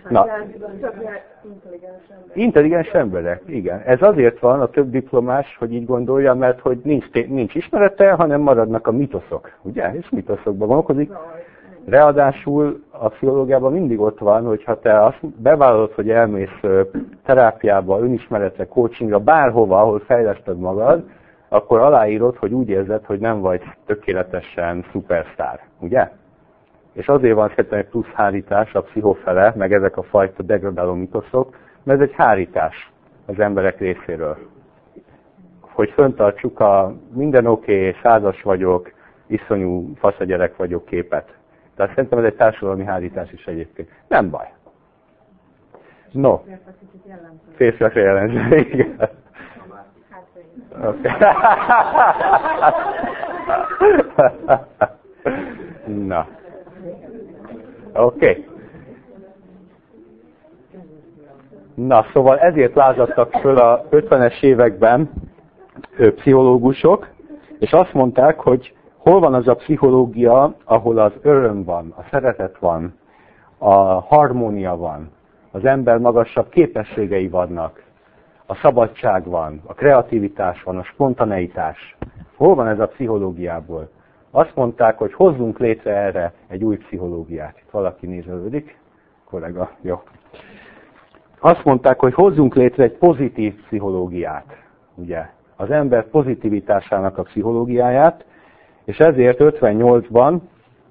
Na, intelligens emberek. intelligens emberek, igen. Ez azért van a több diplomás, hogy így gondolja, mert hogy nincs, nincs ismerete, hanem maradnak a mitoszok. Ugye? És mitoszokban gondolkodik. Ráadásul a pszichológiában mindig ott van, hogy ha te azt bevállalod, hogy elmész terápiába, önismeretre, coachingra, bárhova, ahol fejleszted magad, akkor aláírod, hogy úgy érzed, hogy nem vagy tökéletesen szupersztár. Ugye? És azért van szerintem egy plusz hárítás a pszichofele, meg ezek a fajta degradáló mitoszok, mert ez egy hárítás az emberek részéről. Hogy föntartsuk a minden oké, okay, százas vagyok, iszonyú faszagyerek vagyok képet. Tehát szerintem ez egy társadalmi hárítás is egyébként. Nem baj. No. Férfiakra jellemző, igen. Okay. Na. Oké. Okay. Na, szóval ezért lázadtak föl a ötvenes években ő, pszichológusok, és azt mondták, hogy hol van az a pszichológia, ahol az öröm van, a szeretet van, a harmónia van, az ember magasabb képességei vannak, a szabadság van, a kreativitás van, a spontaneitás. Hol van ez a pszichológiából? Azt mondták, hogy hozzunk létre erre egy új pszichológiát. Itt valaki nézelődik. Kollega, jó. Azt mondták, hogy hozzunk létre egy pozitív pszichológiát. Ugye? Az ember pozitivitásának a pszichológiáját, és ezért ötvennyolcban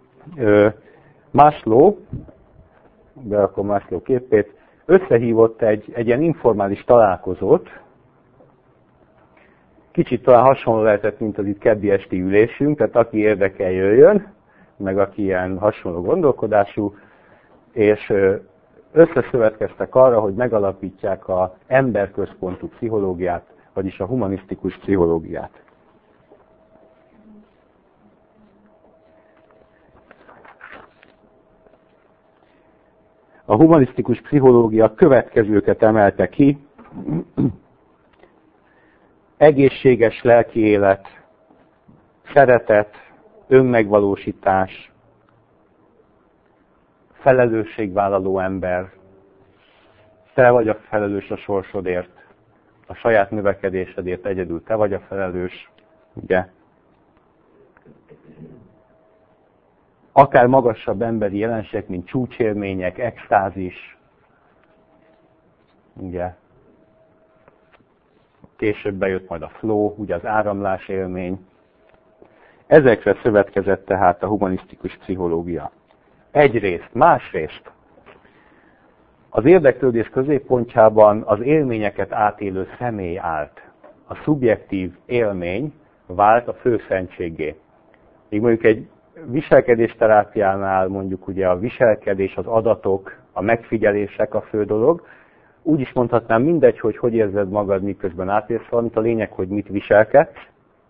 Maslow, berakom Maslow képét, összehívott egy, egy ilyen informális találkozót. Kicsit talán hasonló lehetett, mint az itt keddi esti ülésünk, tehát aki érdekel, jöjjön, meg aki ilyen hasonló gondolkodású, és összeszövetkeztek arra, hogy megalapítják az emberközpontú pszichológiát, vagyis a humanisztikus pszichológiát. A humanisztikus pszichológia következőket emelte ki: egészséges lelki élet, szeretet, önmegvalósítás, felelősségvállaló ember, te vagy a felelős a sorsodért, a saját növekedésedért egyedül te vagy a felelős, ugye? Akár magasabb emberi jelenségek, mint csúcsélmények, extázis, ugye? Később bejött majd a flow, ugye az áramlás élmény. Ezekre szövetkezett tehát a humanisztikus pszichológia. Egyrészt, másrészt az érdeklődés középpontjában az élményeket átélő személy állt. A szubjektív élmény vált a főszentséggé. Így mondjuk egy viselkedésterápiánál mondjuk ugye a viselkedés, az adatok, a megfigyelések a fő dolog. Úgy is mondhatnám, mindegy, hogy hogy érzed magad, miközben átélsz valamit, a lényeg, hogy mit viselkedsz.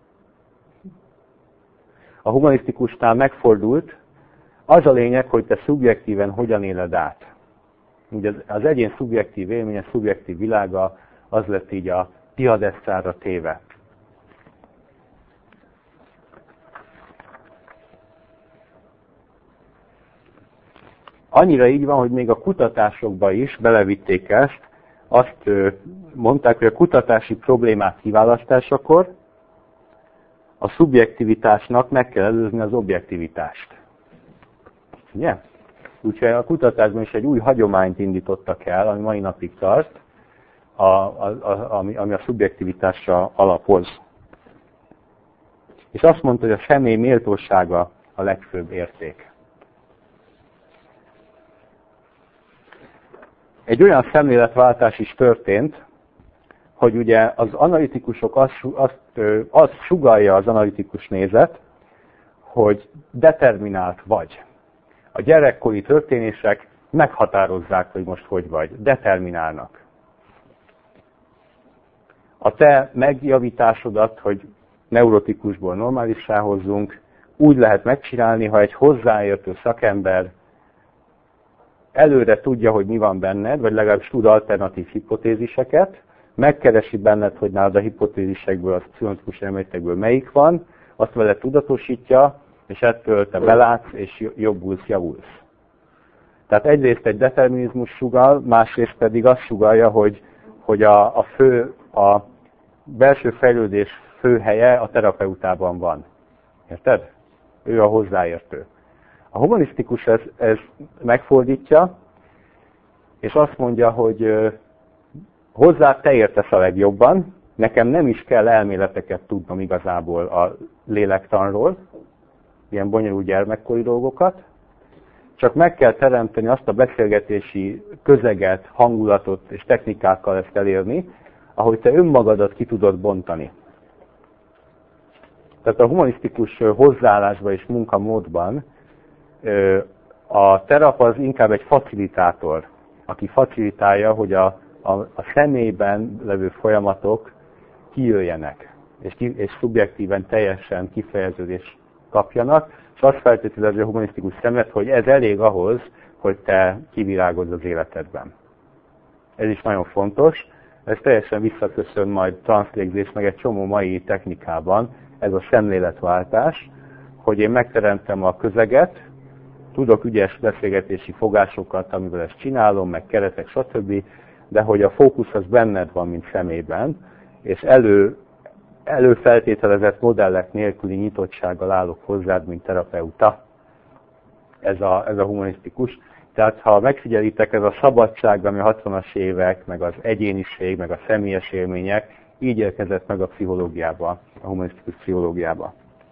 A humanisztikusnál megfordult, az a lényeg, hogy te szubjektíven hogyan éled át. Ugye az egyén szubjektív élménye, szubjektív világa, az lett így a piadesztára téve. Annyira így van, hogy még a kutatásokba is belevitték ezt, azt mondták, hogy a kutatási problémák kiválasztásakor a szubjektivitásnak meg kell előzni az objektivitást. Ugye? Úgyhogy a kutatásban is egy új hagyományt indítottak el, ami mai napig tart, a, a, a, ami, ami a szubjektivitásra alapoz. És azt mondta, hogy a személy méltósága a legfőbb érték. Egy olyan szemléletváltás is történt, hogy ugye az analitikusok azt, azt, azt sugallja az analitikus nézet, hogy determinált vagy. A gyerekkori történések meghatározzák, hogy most hogy vagy, determinálnak. A te megjavításodat, hogy neurotikusból normálissá hozzunk, úgy lehet megcsinálni, ha egy hozzáértő szakember előre tudja, hogy mi van benned, vagy legalábbis tud alternatív hipotéziseket, megkeresi benned, hogy nálad a hipotézisekből, a pszichotikus elméletekből melyik van, azt vele tudatosítja, és ettől te belátsz, és jobbulsz, javulsz. Tehát egyrészt egy determinizmus sugall, másrészt pedig azt sugallja, hogy, hogy a, a fő, a belső fejlődés fő helye a terapeutában van. Érted? Ő a hozzáértő. A humanisztikus ez, ez megfordítja, és azt mondja, hogy hozzá te értesz a legjobban, nekem nem is kell elméleteket tudnom igazából a lélektanról, ilyen bonyolult gyermekkori dolgokat, csak meg kell teremteni azt a beszélgetési közeget, hangulatot és technikákkal ezt elérni, ahogy te önmagadat ki tudod bontani. Tehát a humanisztikus hozzáállásban és munkamódban a terap az inkább egy facilitátor, aki facilitálja, hogy a, a, a személyben levő folyamatok kijöjjenek, és, ki, és szubjektíven teljesen kifejeződést kapjanak, és azt feltételezi a humanisztikus szemlet, hogy ez elég ahhoz, hogy te kivirágozz az életedben. Ez is nagyon fontos, ez teljesen visszaköszön majd transzlégzés, meg egy csomó mai technikában, ez a szemléletváltás, hogy én megteremtem a közeget, tudok ügyes beszélgetési fogásokat, amivel ezt csinálom, meg keretek, stb., de hogy a fókusz az benned van, mint személyben, és elő, előfeltételezett modellek nélküli nyitottsággal állok hozzád, mint terapeuta. Ez a, ez a humanisztikus. Tehát ha megfigyelitek, ez a szabadság, ami a hatvanas évek, meg az egyéniség, meg a személyes élmények, így érkezett meg a pszichológiába, a humanisztikus pszichológiába.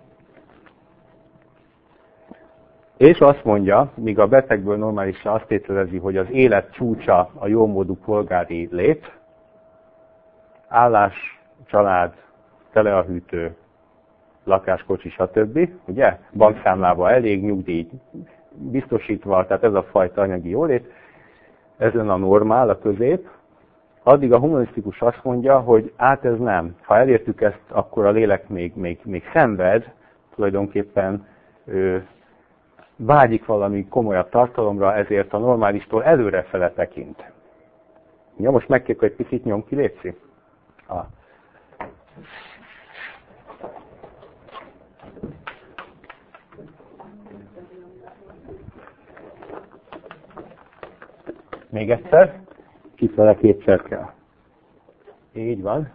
És azt mondja, míg a betegből normálisan azt tételezi, hogy az élet csúcsa a jómódú polgári lét, állás, család, tele a hűtő, lakáskocsi, stb. Ugye? Bankszámlában elég, nyugdíj biztosítva, tehát ez a fajta anyagi jólét, ezen a normál, a közép. Addig a humanisztikus azt mondja, hogy át ez nem. Ha elértük ezt, akkor a lélek még, még, még szenved, tulajdonképpen ő, vágyik valami komolyabb tartalomra, ezért a normálistól előrefele tekint. Ja, most megkérjük, hogy egy picit nyom ki, létszik? Ah. Még egyszer, kifele kétszer kell. Így van.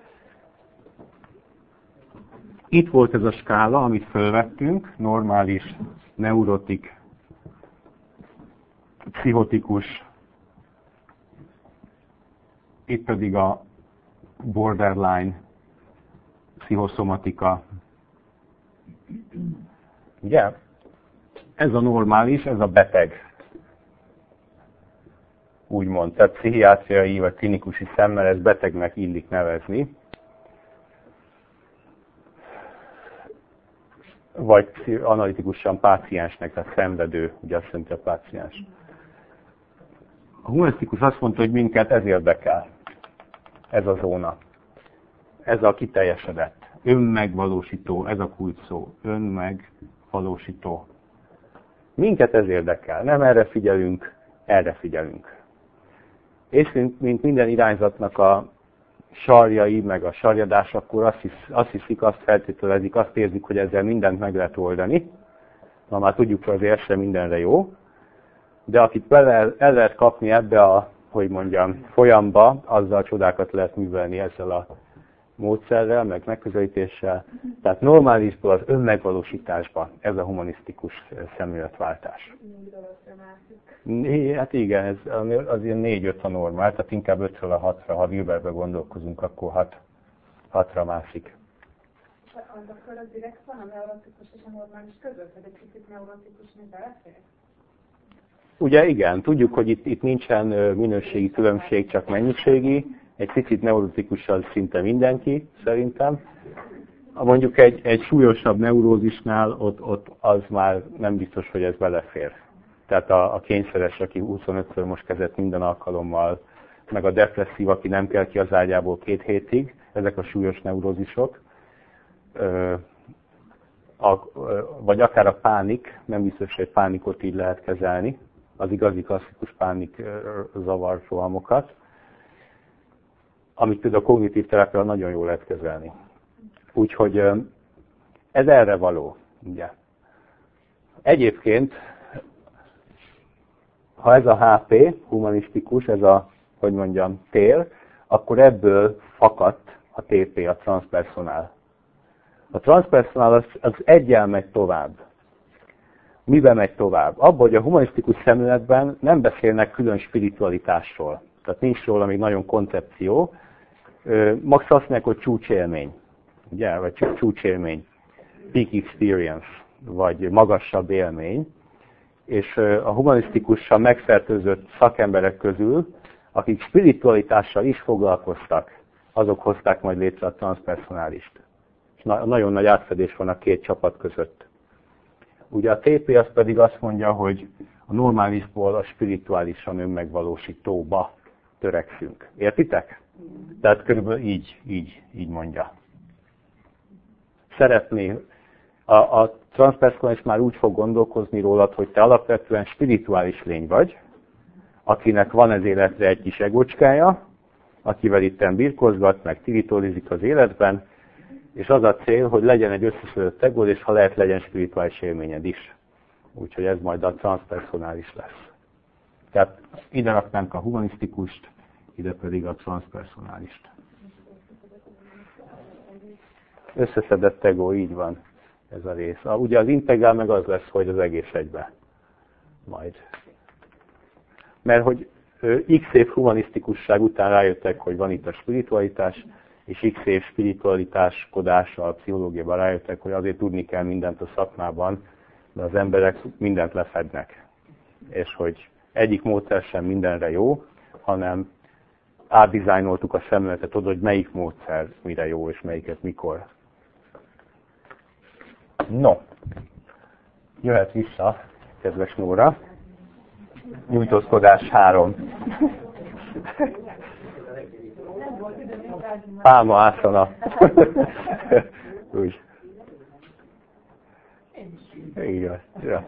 Itt volt ez a skála, amit felvettünk, normális, neurotik, pszichotikus, itt pedig a borderline, pszichoszomatika. Ugye? Ez a normális, ez a beteg. Úgymond, tehát pszichiátriai vagy klinikusi szemmel ez betegnek illik nevezni. Vagy analitikusan páciensnek, tehát szenvedő, ugye azt jelenti a páciens. A humanisztikus azt mondta, hogy minket ez érdekel. Ez a zóna. Ez a kiteljesedett. Önmegvalósító, ez a kulcs szó. Önmegvalósító. Minket ez érdekel. Nem erre figyelünk, erre figyelünk. És mint, mint minden irányzatnak a sarjai, meg a sarjadás, akkor azt, hisz, azt hiszik, azt feltételezik, azt érzik, hogy ezzel mindent meg lehet oldani. Na már tudjuk, hogy azért sem mindenre jó. De akit bele el lehet kapni ebbe a, hogy mondjam, folyamba, azzal csodákat lehet művelni ezzel a módszerrel, meg megközelítéssel. Tehát normálisból az önmegvalósításba, ez a humanisztikus szemléletváltás. Hát igen, ez az ilyen négy-öt a normál, tehát inkább ötről a hatra, ha Wilberbe gondolkozunk, akkor hat, hatra mászik. Akkor az direkt van a neurotikus és a normális között, hogy egy kicsit neurotikus még belefér? Ugye igen, tudjuk, hogy itt, itt nincsen minőségi különbség, csak mennyiségi. Egy picit neurotikussal szinte mindenki, szerintem. Mondjuk egy, egy súlyosabb neurózisnál ott, ott az már nem biztos, hogy ez belefér. Tehát a, a kényszeres, aki huszonötször most kezdett minden alkalommal, meg a depresszív, aki nem kell ki az ágyából két hétig, ezek a súlyos neurózisok. Ö, a, vagy akár a pánik, nem biztos, hogy pánikot így lehet kezelni, az igazi klasszikus pánik zavar rohamokat, amit például a kognitív terápiával nagyon jól lehet kezelni. Úgyhogy ez erre való. Ugye. Egyébként ha ez a há pé, humanisztikus, ez a, hogy mondjam, tér, akkor ebből fakadt a té pé, a transpersonál. A transpersonál az, az eggyel megy tovább. Miben megy tovább? Abban, hogy a humanisztikus szemléletben nem beszélnek külön spiritualitásról. Tehát nincs róla még nagyon koncepció. Max azt mondják, hogy csúcsélmény. Ugye? Vagy csúcsélmény. Peak experience. Vagy magasabb élmény. És a humanisztikussal megfertőzött szakemberek közül, akik spiritualitással is foglalkoztak, azok hozták majd létre a transpersonálist. És na- nagyon nagy átfedés van a két csapat között. Ugye a té pé az pedig azt mondja, hogy a normálisból a spirituálisan önmegvalósítóba törekszünk. Értitek? Tehát körülbelül így, így, így mondja. Szeretné, a, a transpersonális már úgy fog gondolkozni rólad, hogy te alapvetően spirituális lény vagy, akinek van az életre egy kis egocskája, akivel itten birkozgat, meg tiritórizik az életben, és az a cél, hogy legyen egy összeszedett egód, és ha lehet, legyen spirituális élményed is. Úgyhogy ez majd a transpersonális lesz. Tehát ide raknánk a humanisztikust, ide pedig a transpersonálist. Összeszedett ego, így van ez a rész. Ugye az integrál meg az lesz, hogy az egész egybe. Majd. Mert hogy x év humanisztikusság után rájöttek, hogy van itt a spiritualitás, és x év spiritualitáskodással, a pszichológiában rájöttek, hogy azért tudni kell mindent a szakmában, de az emberek mindent lefednek. És hogy egyik módszer sem mindenre jó, hanem átdizájnoltuk a szemléletet oda, hogy melyik módszer mire jó, és melyiket mikor. No, jöhet vissza, kedves Nóra. Nyújtózkodás három. Pálma ászana. Úgy. Igen. Ja.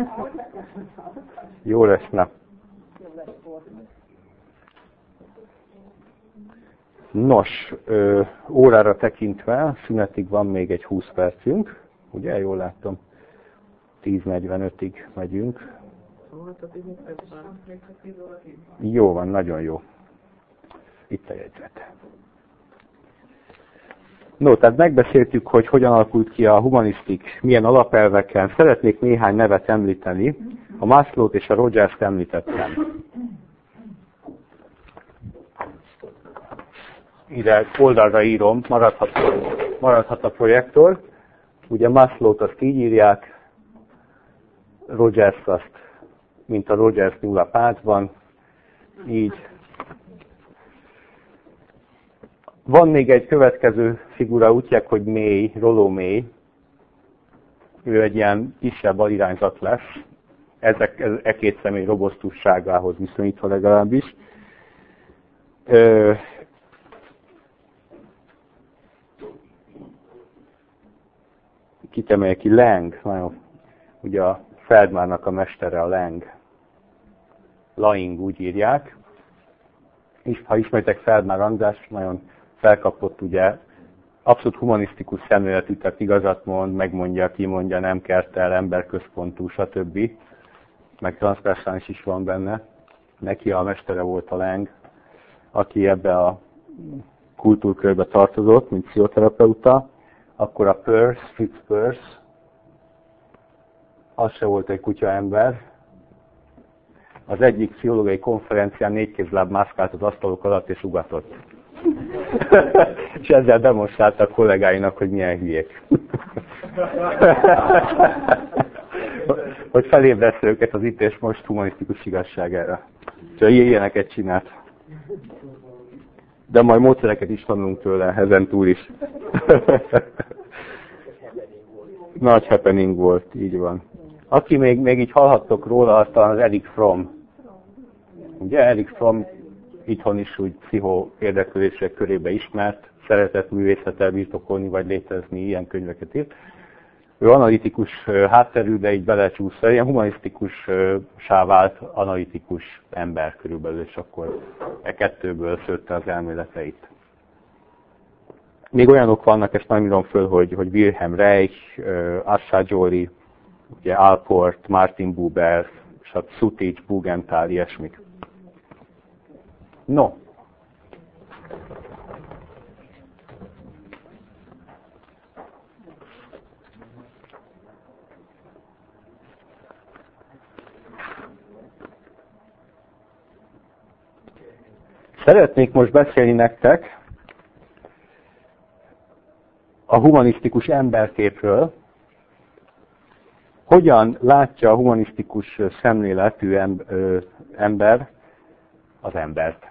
Jó lesz, na. Nos, ö, órára tekintve, szünetig van még egy húsz percünk. Ugye, jól láttam? tíz negyvenötig megyünk. Jó van, nagyon jó. Itt a jegyzet. No, tehát megbeszéltük, hogy hogyan alakult ki a humanisztik, milyen alapelveken. Szeretnék néhány nevet említeni. A Maslow-t és a Rogers-t említettem. Ide oldalra írom, maradhat, maradhat a projektor. Ugye Maslow-t azt így írják, Rogers azt, mint a Rogers nulla pártban, így. Van még egy következő figura, úgy hívják, hogy May, Rollo May. Ő egy ilyen kisebb alirányzat lesz. Ezek e két személy robosztusságához viszonyítva legalábbis. Ö, Kit emelje ki? Lang. Nagyon, ugye a Feldmárnak a mestere a Lang. Laing úgy írják. És ha ismeritek Feldmár András, nagyon felkapott, ugye, abszolút humanisztikus szemléletű, tehát igazat mond, megmondja, kimondja, nem kertel, emberközpontú, stb. Meg transzpersonális is van benne. Neki a mestere volt a Lang, aki ebbe a kultúrkörbe tartozott, mint pszichoterapeuta. Akkor a Peirce, Fritz Peirce, az se volt egy kutyaember. Az egyik pszichológiai konferencián négy kézláb mászkált az asztalok alatt és ugatott. És ezzel demonstrálta a kollégáinak, hogy milyen hülyék. Hogy felébreszte őket az itt és most humanisztikus igazságára. Csak ilyeneket csinált. De majd módszereket is tanulunk tőle, ezen túl is. Nagy happening volt, így van. Aki még, még így hallhattok róla, az talán az Erich Fromm. Ugye Erich Fromm itthon is úgy pszicho érdeklődések körébe ismert, szeretett művészettel birtokolni, vagy létrezni, ilyen könyveket írt. Ő analitikus hátterű, de így belecsúszva, ilyen humanisztikussá vált analitikus ember körülbelül, és akkor e kettőből szőtte az elméleteit. Még olyanok vannak, ezt nem írom föl, hogy, hogy Wilhelm Reich, Assagioli, ugye Alport, Martin Buber, olvashat, Sutic, Bugentál, ilyesmik. No. Szeretnék most beszélni nektek a humanisztikus emberképről, hogyan látja a humanisztikus szemléletű ember az embert.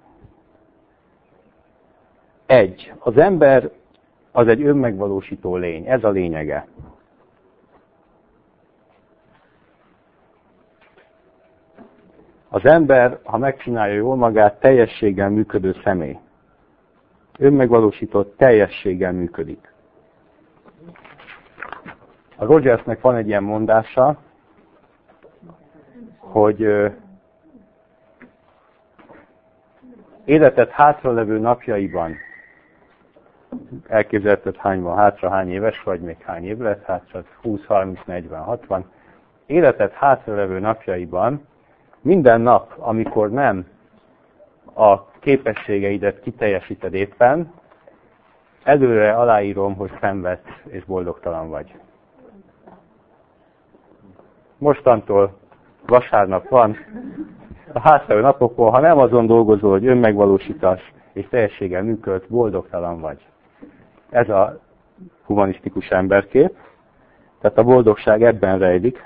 Egy. Az ember az egy önmegvalósító lény. Ez a lényege. Az ember, ha megcsinálja jól magát, teljességgel működő személy. Önmegvalósított, teljességgel működik. A Rogersnek van egy ilyen mondása, hogy életed hátralevő napjaiban, elképzelheted hány van hátra, hány éves vagy, még hány év lesz hátra, húsz, harminc, negyven, hatvan. Életed hátralevő napjaiban minden nap, amikor nem a képességeidet kiteljesíted éppen, előre aláírom, hogy szenvedsz és boldogtalan vagy. Mostantól vasárnap van, a hátralévő napokon, ha nem azon dolgozol, hogy önmegvalósítás és teljességgel működsz, boldogtalan vagy. Ez a humanisztikus emberkép. Tehát a boldogság ebben rejlik.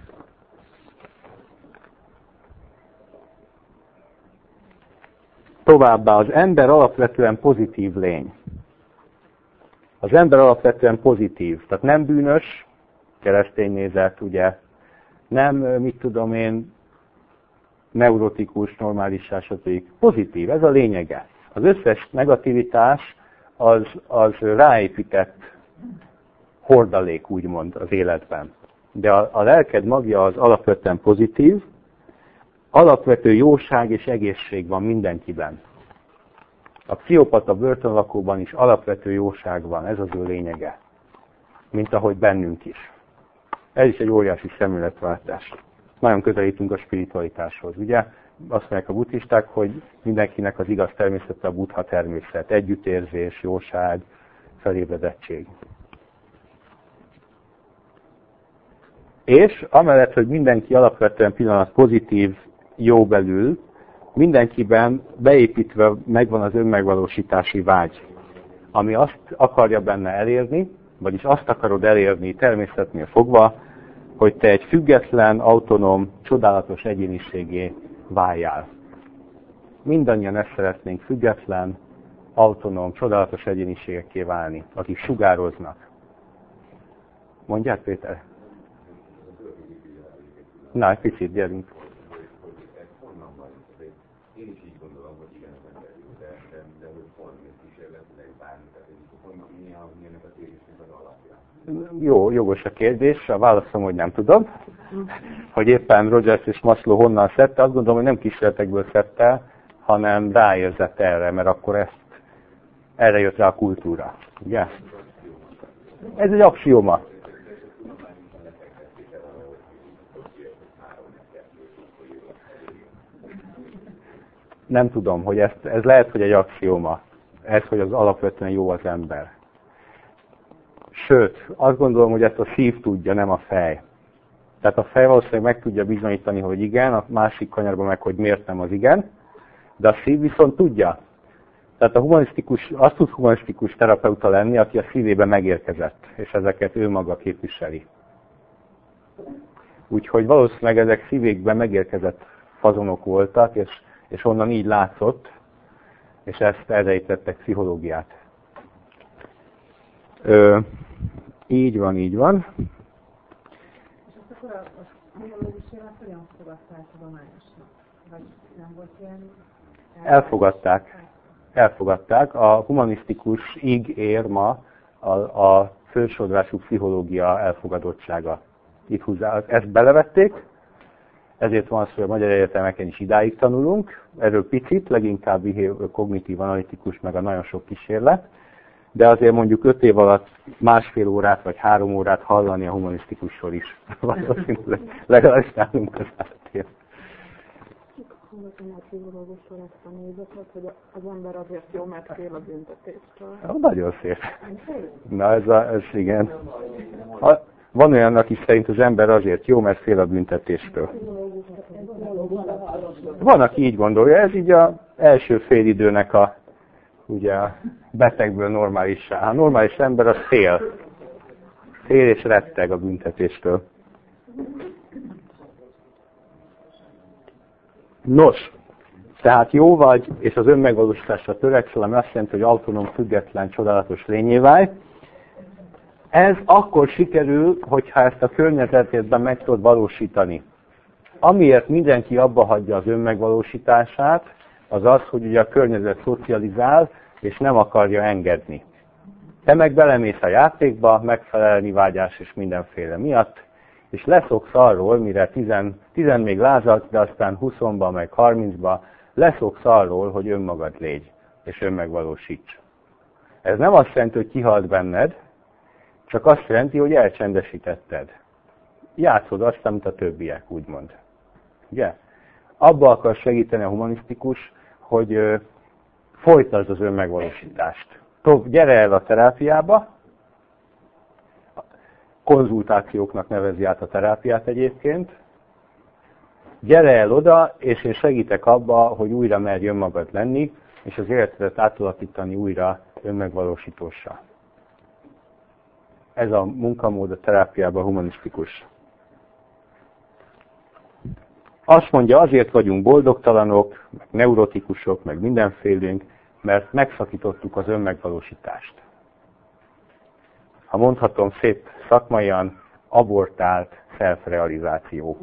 Továbbá az ember alapvetően pozitív lény. Az ember alapvetően pozitív, tehát nem bűnös, keresztény nézet, ugye, nem, mit tudom én, neurotikus, normális, stb. Pozitív, ez a lényege. Az összes negativitás az, az ráépített hordalék, úgymond, az életben. De a, a lelked magja az alapvetően pozitív, alapvető jóság és egészség van mindenkiben. A pszichopata börtönlakóban is alapvető jóság van, ez az ő lényege. Mint ahogy bennünk is. Ez is egy óriási szemléletváltás. Nagyon közelítünk a spiritualitáshoz. Ugye azt mondják a buddhisták, hogy mindenkinek az igaz természete a buddha természet. Együttérzés, jóság, felébredettség. És amellett, hogy mindenki alapvetően pillanat pozitív, jó belül, mindenkiben beépítve megvan az önmegvalósítási vágy, ami azt akarja benne elérni, vagyis azt akarod elérni természetnél fogva, hogy te egy független, autonóm, csodálatos egyéniségé váljál. Mindannyian ezt szeretnénk, független, autonóm, csodálatos egyéniségekké válni, akik sugároznak. Mondját, Péter? Na, egy picit, gyerünk. Én is így gondolom, hogy igen, az ember jó, de, de, de hogy honnan kísérletileg bármi, tehát hogy milyen, milyenek a térésnek az alapja. Jó, jogos a kérdés, a válaszom, hogy nem tudom. Hogy éppen Rogers és Maslow honnan szedte, azt gondolom, hogy nem kísérletekből szedte, hanem ráérzett erre, mert akkor ezt, erre jött rá a kultúra. Ugye? Ez egy axióma. Nem tudom, hogy ezt, ez lehet, hogy egy axióma. Ez, hogy az alapvetően jó az ember. Sőt, azt gondolom, hogy ezt a szív tudja, nem a fej. Tehát a fej valószínűleg meg tudja bizonyítani, hogy igen, a másik kanyarban meg, hogy miért nem az igen, de a szív viszont tudja. Tehát a humanisztikus, azt tud humanisztikus terapeuta lenni, aki a szívében megérkezett, és ezeket ő maga képviseli. Úgyhogy valószínűleg ezek szívékben megérkezett fazonok voltak, és és onnan így látszott, és ezt elrejtettek pszichológiát. Ö, így van, így van. És azt akkor a pszichológusérát hogyan fogadták tudományosnak? Vagy nem volt ilyen? Elfogadták. Elfogadták. A humanisztikus ig ér ma a, a felsodrású pszichológia elfogadottsága. Itt húzzá, ezt belevették. Ezért van az, hogy a magyar egyetemeken is idáig tanulunk, erről picit, leginkább kognitív analitikus, meg a nagyon sok kísérlet, de azért mondjuk öt év alatt másfél órát vagy három órát hallani a humanisztikusról is. Valószínűleg legalábbis nálunk az áttér. Hallottam a pszichológusról ezt a nézetet, hogy az ember azért jó, mert fél a büntetéstől. Nagyon szép. Na ez, a, ez igen. Ha, van olyan, aki szerint az ember azért jó, mert fél a büntetéstől. Van, aki így gondolja, ez így az első fél időnek a, ugye, a betegből normálissá. A normális ember az fél. Fél és retteg a büntetéstől. Nos, tehát jó vagy, és az önmegvalósításra törekszel, ami azt jelenti, hogy autonóm, független, csodálatos lényé válj. Ez akkor sikerül, hogyha ezt a környezetedben meg tudod valósítani. Amiért mindenki abba hagyja az önmegvalósítását, az az, hogy ugye a környezet szocializál, és nem akarja engedni. Te meg belemész a játékba, megfelelni vágyás és mindenféle miatt, és leszoksz arról, mire tizen, tizen még lázadsz, de aztán huszonba, meg harmincba, leszoksz arról, hogy önmagad légy, és önmegvalósíts. Ez nem azt jelenti, hogy kihalt benned, csak azt jelenti, hogy elcsendesítetted. Játszod azt, amit a többiek, úgymond. Ugye? Abba akar segíteni a humanisztikus, hogy ö, folytasd az önmegvalósítást. Tobb, gyere el a terápiába, konzultációknak nevezi át a terápiát egyébként, gyere el oda, és én segítek abba, hogy újra merj önmagad lenni, és az életedet átalakítani újra önmegvalósítósra. Ez a munkamód a terápiában humanisztikus. Azt mondja, azért vagyunk boldogtalanok, meg neurotikusok, meg mindenfélünk, mert megszakítottuk az önmegvalósítást. Ha mondhatom szép szakmaian, abortált self-realizáció.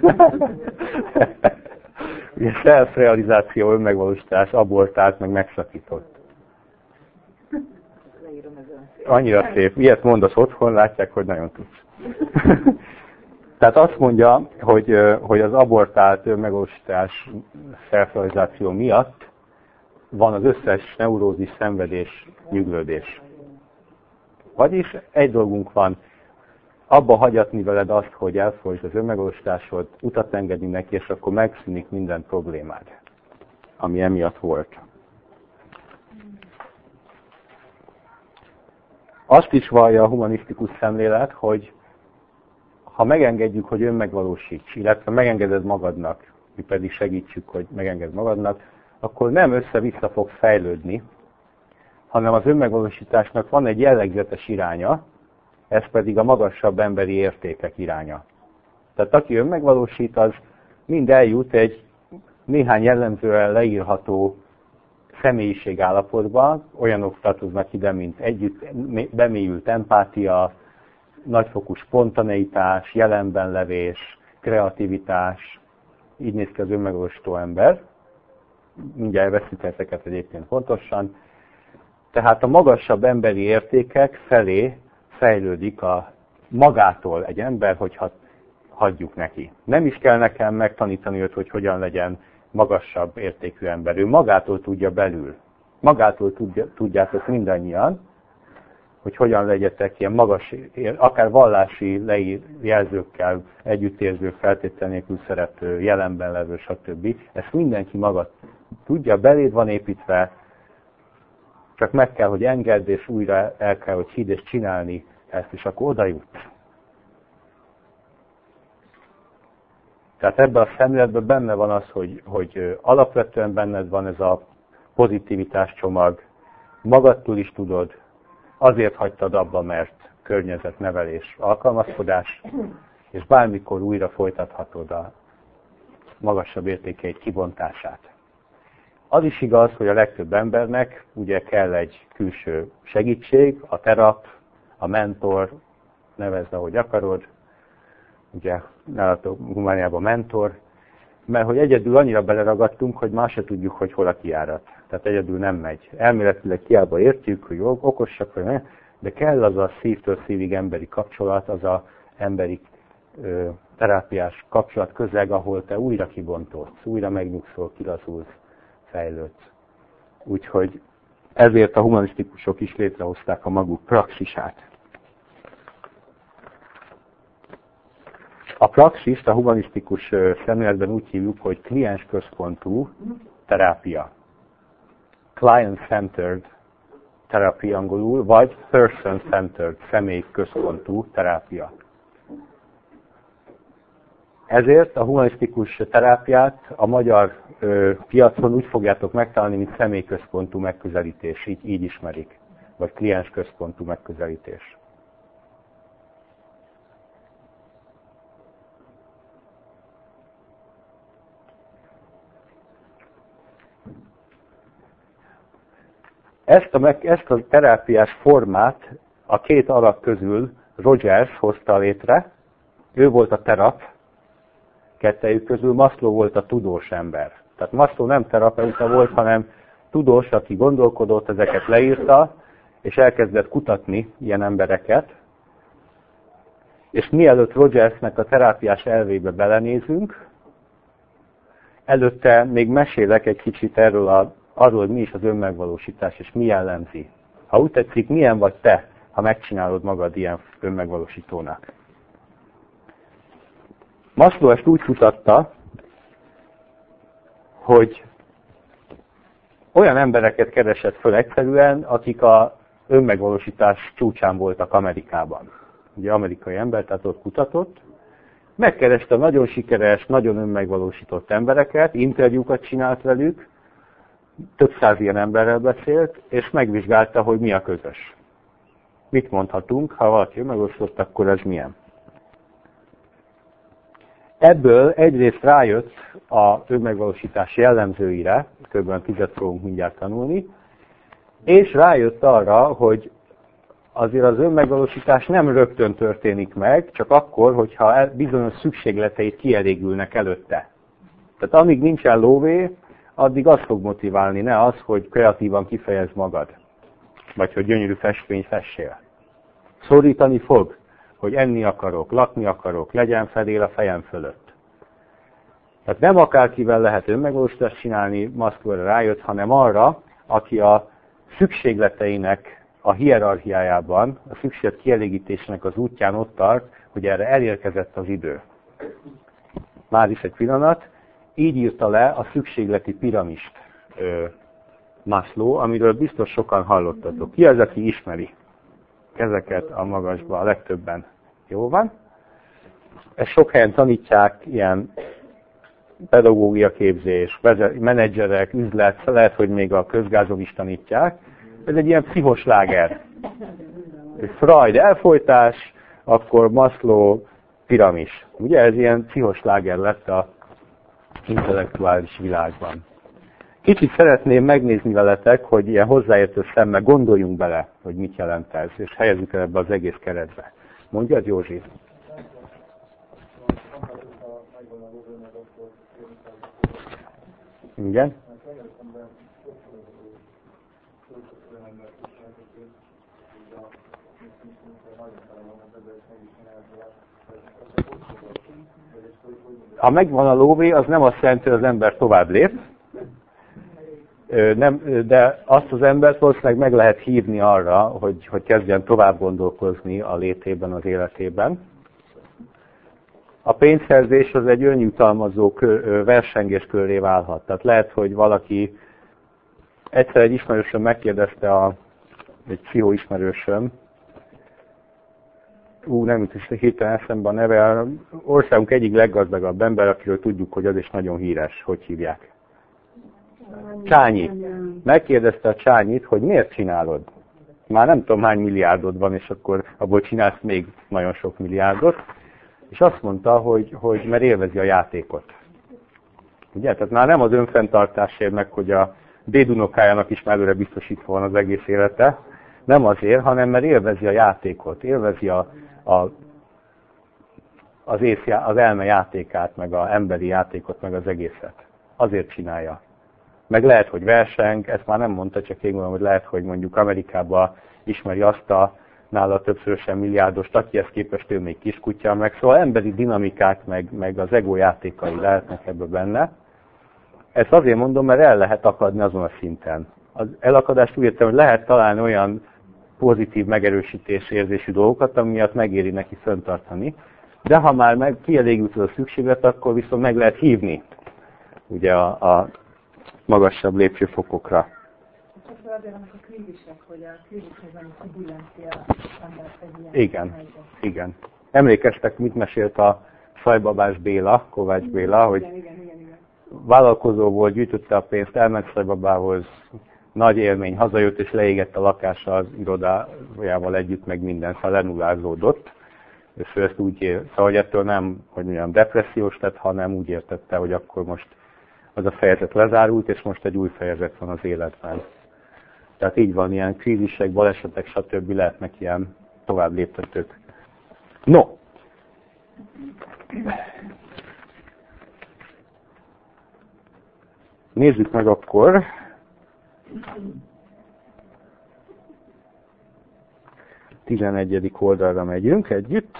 Ugye self-realizáció, önmegvalósítás, abortált, meg megszakított. Annyira szép. Ilyet mondasz otthon, látják, hogy nagyon tudsz. Tehát azt mondja, hogy, hogy az abortált önmegvalósítás self-realizáció miatt van az összes neurózis, szenvedés, nyüglődés. Vagyis egy dolgunk van, abba hagyatni veled azt, hogy elfolytsd az önmegvalósításod, utat engedni neki, és akkor megszűnik minden problémád, ami emiatt volt. Azt is vallja a humanisztikus szemlélet, hogy ha megengedjük, hogy önmegvalósíts, illetve megengeded magadnak, mi pedig segítsük, hogy megengedd magadnak, akkor nem össze-vissza fog fejlődni, hanem az önmegvalósításnak van egy jellegzetes iránya, ez pedig a magasabb emberi értékek iránya. Tehát aki önmegvalósít, az mind eljut egy néhány jellemzően leírható személyiségállapotba, olyanok tartoznak ide, mint együtt bemélyült empátia, nagyfokú spontaneitás, jelenben levés, kreativitás, így néz ki az önmegvalósító ember. Mindjárt veszük ezeket egyébként pontosan. Tehát a magasabb emberi értékek felé fejlődik a magától egy ember, hogyha hagyjuk neki. Nem is kell nekem megtanítani őt, hogy hogyan legyen magasabb értékű ember. Ő magától tudja belül. Magától tudja, tudjátok mindannyian, hogy hogyan legyetek ilyen magas, akár vallási jelzőkkel, együttérző, feltétel nélkül szerető, jelenben levő, stb. Ezt mindenki maga tudja, beléd van építve, csak meg kell, hogy engedd, és újra el kell, hogy hidd, és csinálni ezt, és akkor oda jut. Tehát ebben a szemléletben benne van az, hogy, hogy alapvetően benned van ez a pozitivitás csomag, magadtól is tudod, azért hagytad abba, mert környezetnevelés, alkalmazkodás, és bármikor újra folytathatod a magasabb értékeid kibontását. Az is igaz, hogy a legtöbb embernek ugye kell egy külső segítség, a terap, a mentor, nevezd, ahogy akarod, ugye nálatok Humániában mentor, mert hogy egyedül annyira beleragadtunk, hogy már se tudjuk, hogy hol a kijárat. Tehát egyedül nem megy. Elméletileg hiába értjük, hogy okosak, vagy nem, de kell az a szívtől szívig emberi kapcsolat, az a emberi ö, terápiás kapcsolat közeg, ahol te újra kibontódsz, újra megnyugszol, kilazulsz, fejlődsz. Úgyhogy Ezért a humanisztikusok is létrehozták a maguk praxisát. A praxist a humanisztikus szemléletben úgy hívjuk, hogy kliensközpontú terápia. Client-centered terápia angolul, vagy person-centered, személyközpontú terápia. Ezért a humanisztikus terápiát a magyar ö, piacon úgy fogjátok megtalálni, mint személyközpontú megközelítés, így, így ismerik, vagy kliensközpontú megközelítés. Ezt a, meg, ezt a terápiás formát a két alak közül Rogers hozta létre, ő volt a terap, kettejük közül Maslow volt a tudós ember. Tehát Maslow nem terapeuta volt, hanem tudós, aki gondolkodott, ezeket leírta, és elkezdett kutatni ilyen embereket. És mielőtt Rogersnek a terápiás elvébe belenézünk, előtte még mesélek egy kicsit erről a, arról, hogy mi is az önmegvalósítás, és mi jellemzi. Ha úgy tetszik, milyen vagy te, ha megcsinálod magad ilyen önmegvalósítónak. Maslow ezt úgy kutatta, hogy olyan embereket keresett föl egyszerűen, akik a önmegvalósítás csúcsán voltak Amerikában. Ugye amerikai ember, tehát ott kutatott. Megkereste nagyon sikeres, nagyon önmegvalósított embereket, interjúkat csinált velük, több száz ilyen emberrel beszélt, és megvizsgálta, hogy mi a közös. Mit mondhatunk, ha valaki önmegvalósított, akkor ez milyen? Ebből egyrészt rájött a önmegvalósítás jellemzőire, kb. tízet fogunk mindjárt tanulni, és rájött arra, hogy azért az önmegvalósítás nem rögtön történik meg, csak akkor, hogyha bizonyos szükségleteit kielégülnek előtte. Tehát amíg nincsen lóvé, addig az fog motiválni, ne az, hogy kreatívan kifejezd magad, vagy hogy gyönyörű festményt fessél. Szorítani fog, hogy enni akarok, lakni akarok, legyen fedél a fejem fölött. Tehát nem akárkivel lehet önmegvalósítást csinálni, Maslow rájött, hanem arra, aki a szükségleteinek a hierarchiájában, a szükséglet kielégítésnek az útján ott tart, hogy erre elérkezett az idő. Már is egy pillanat. Így írta le a szükségleti piramist ö, Maslow, amiről biztos sokan hallottatok. Ki az, aki ismeri ezeket a magasba, a legtöbben? Jó van? Ezt sok helyen tanítják, ilyen pedagógia képzés, menedzserek, üzlet, lehet, hogy még a közgázon is tanítják. Ez egy ilyen pszichosláger. Freud elfojtás, akkor Maslow piramis. Ugye ez ilyen pszichosláger lett a intellektuális világban. Kicsit szeretném megnézni veletek, hogy ilyen hozzáértő szemmel gondoljunk bele, hogy mit jelent ez, és helyezzük el ebbe az egész keretbe. Mondjad, Józsi? Igen? Ha megvan a lóvé, az nem azt jelenti, hogy az ember tovább lép, nem, de azt az embert valószínűleg meg lehet hívni arra, hogy, hogy kezdjen tovább gondolkozni a létében, az életében. A pénzszerzés az egy önjutalmazó kör, versengés köré válhat. Tehát lehet, hogy valaki, egyszer egy ismerősöm megkérdezte, a, egy pszichoismerősöm, ú, nem jut is hirtelen eszembe a neve, országunk egyik leggazdagabb ember, akiről tudjuk, hogy az is nagyon híres, hogy hívják. Csányi. Megkérdezte a Csányit, hogy miért csinálod? Már nem tudom hány milliárdod van, és akkor abból csinálsz még nagyon sok milliárdot. És azt mondta, hogy, hogy mert élvezi a játékot. Ugye? Tehát már nem az önfenntartásért, meg hogy a dédunokájának is már előre biztosítva van az egész élete. Nem azért, hanem mert élvezi a játékot, élvezi a, a, az, ész, az elme játékát, meg az emberi játékot, meg az egészet. Azért csinálja. Meg lehet, hogy verseng, ezt már nem mondta, csak én gondolom, hogy lehet, hogy mondjuk Amerikában ismeri azt a nála többszörösen milliárdost, akihez képest ő még kiskutya, meg szóval emberi dinamikák, meg, meg az ego játékai lehetnek ebbe benne. Ezt azért mondom, mert el lehet akadni azon a szinten. Az elakadást úgy értem, hogy lehet találni olyan pozitív megerősítés érzésű dolgokat, ami miatt megéri neki fenntartani. De ha már meg kielégült a szükséglet, akkor viszont meg lehet hívni ugye a, a magasabb lépcsőfokokra. Csak azért vannak a krízisek, hogy a krízisekben is billenci el az embert egy ilyen Igen, helyzet. igen. Emlékeztek, mit mesélt a Szajbabás Béla, Kovács Béla, hogy Igen, igen, igen, igen. vállalkozó volt, gyűjtötte a pénzt, elment Szajbabához, nagy élmény, hazajött és leégett a lakása az irodájával együtt, meg minden, szóval lenullázódott. És ő ezt úgy ér, szóval hogy ettől nem, hogy mondjam, depressziós lett, hanem úgy értette, hogy akkor most az a fejezet lezárult, és most egy új fejezet van az életben. Tehát így van, ilyen krízisek, balesetek, stb. Lehetnek ilyen tovább léptetők. No! Nézzük meg akkor. tizenegyedik oldalra megyünk együtt.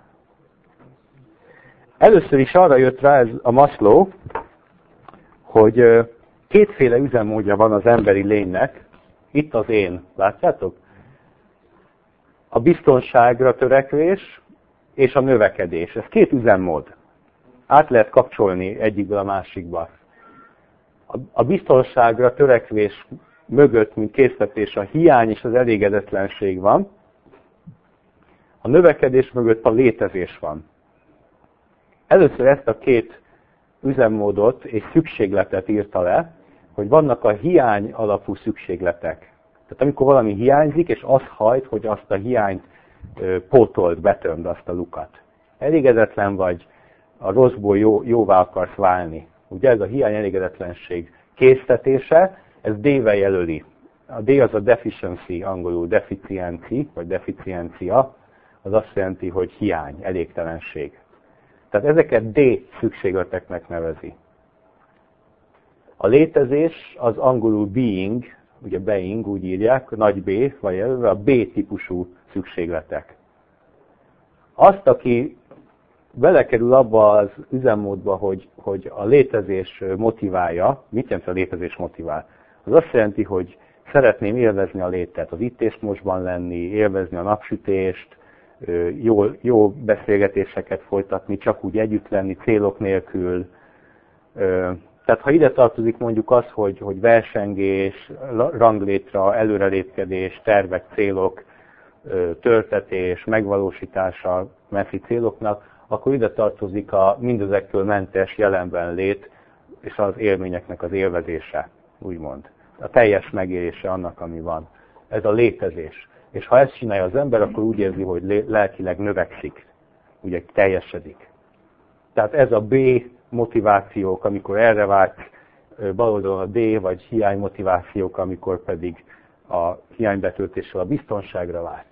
Először is arra jött rá ez a Maslow, hogy kétféle üzemmódja van az emberi lénynek. Itt az én, látjátok? A biztonságra törekvés és a növekedés. Ez két üzemmód. Át lehet kapcsolni egyikből a másikba. A biztonságra törekvés mögött, mint késztetés, a hiány és az elégedetlenség van. A növekedés mögött a létezés van. Először ezt a két üzemmódot és szükségletet írta le, hogy vannak a hiány alapú szükségletek. Tehát amikor valami hiányzik, és az hajt, hogy azt a hiányt pótold, betömd azt a lukat. Elégedetlen vagy, a rosszból jó, jóvá akarsz válni. Ugye ez a hiány elégedetlenség késztetése, ez D-vel jelöli. A D az a deficiency, angolul deficiency, vagy deficiencia, az azt jelenti, hogy hiány, elégtelenség. Tehát ezeket D szükségleteknek nevezi. A létezés az angolul being, ugye being úgy írják, nagy B, vagy a B-típusú szükségletek. Azt, aki belekerül abba az üzemmódba, hogy, hogy a létezés motiválja, mit jelent a létezés motivál? Az azt jelenti, hogy szeretném élvezni a létet, az itt és mostban lenni, élvezni a napsütést, jó, jó beszélgetéseket folytatni, csak úgy együtt lenni, célok nélkül. Tehát ha ide tartozik mondjuk az, hogy, hogy versengés, ranglétra, előrelépkedés, tervek, célok, törtetés, megvalósítása messzi céloknak, akkor ide tartozik a mindezektől mentes jelenben lét és az élményeknek az élvezése, úgymond. A teljes megélése annak, ami van. Ez a létezés. És ha ezt csinálja az ember, akkor úgy érzi, hogy lelkileg növekszik, ugye teljesedik. Tehát ez a B motivációk, amikor erre vágysz, bal oldalon a D, vagy hiány motivációk, amikor pedig a hiánybetöltéssel a biztonságra vágysz.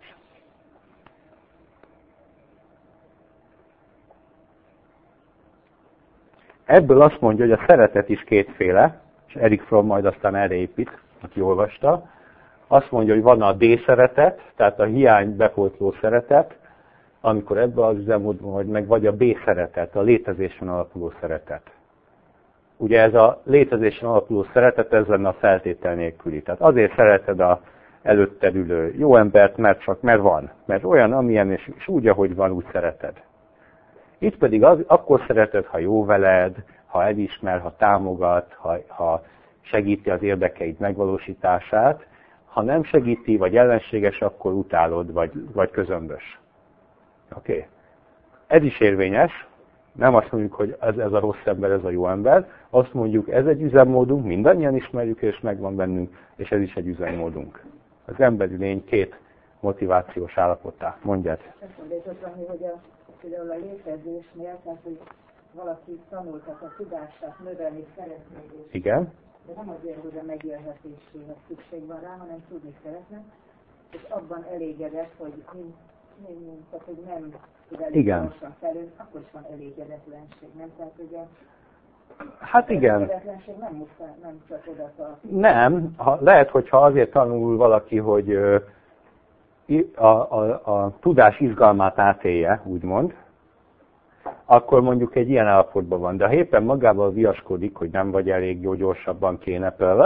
Ebből azt mondja, hogy a szeretet is kétféle, és Erik Fromm majd aztán erre épít, aki olvasta. Azt mondja, hogy van a D-szeretet, tehát a hiány bepótló szeretet, amikor ebben az üzemmódban vagy meg, vagy a B-szeretet, a létezésen alapuló szeretet. Ugye ez a létezésen alapuló szeretet, ez lenne a feltétel nélküli. Tehát azért szereted a előtted ülő jó embert, mert csak mert van. Mert olyan, amilyen, és, és úgy, ahogy van, úgy szereted. Itt pedig az, akkor szereted, ha jó veled, ha elismer, ha támogat, ha, ha segíti az érdekeid megvalósítását. Ha nem segíti, vagy ellenséges, akkor utálod, vagy, vagy közömbös. Oké. Okay. Ez is érvényes. Nem azt mondjuk, hogy ez, ez a rossz ember, ez a jó ember. Azt mondjuk, ez egy üzemmódunk, mindannyian ismerjük, és megvan bennünk, és ez is egy üzemmódunk. Az emberi lény két motivációs állapotá. Mondjad. Ezt mondjátok valami, hogy a, például a létezésnél, tehát hogy valaki tanultat a tudását növelni, szeretné. Igen. De nem azért, hogy a megélhetéséhez szükség van rá, hanem tudni szeretne, és abban elégedett, hogy, mint, mint, tehát, hogy nem tud elég gyorsan felül, akkor is van elégedetlenség, nem? Tehát ugye hát igen. elégedetlenség nem muszáj, nem csak oda tartani. Nem, ha, lehet, hogyha azért tanul valaki, hogy a, a, a tudás izgalmát átélje, úgymond, akkor mondjuk egy ilyen állapotban van. De ha éppen magával viaskodik, hogy nem vagy elég jó, gyorsabban kéne tőle,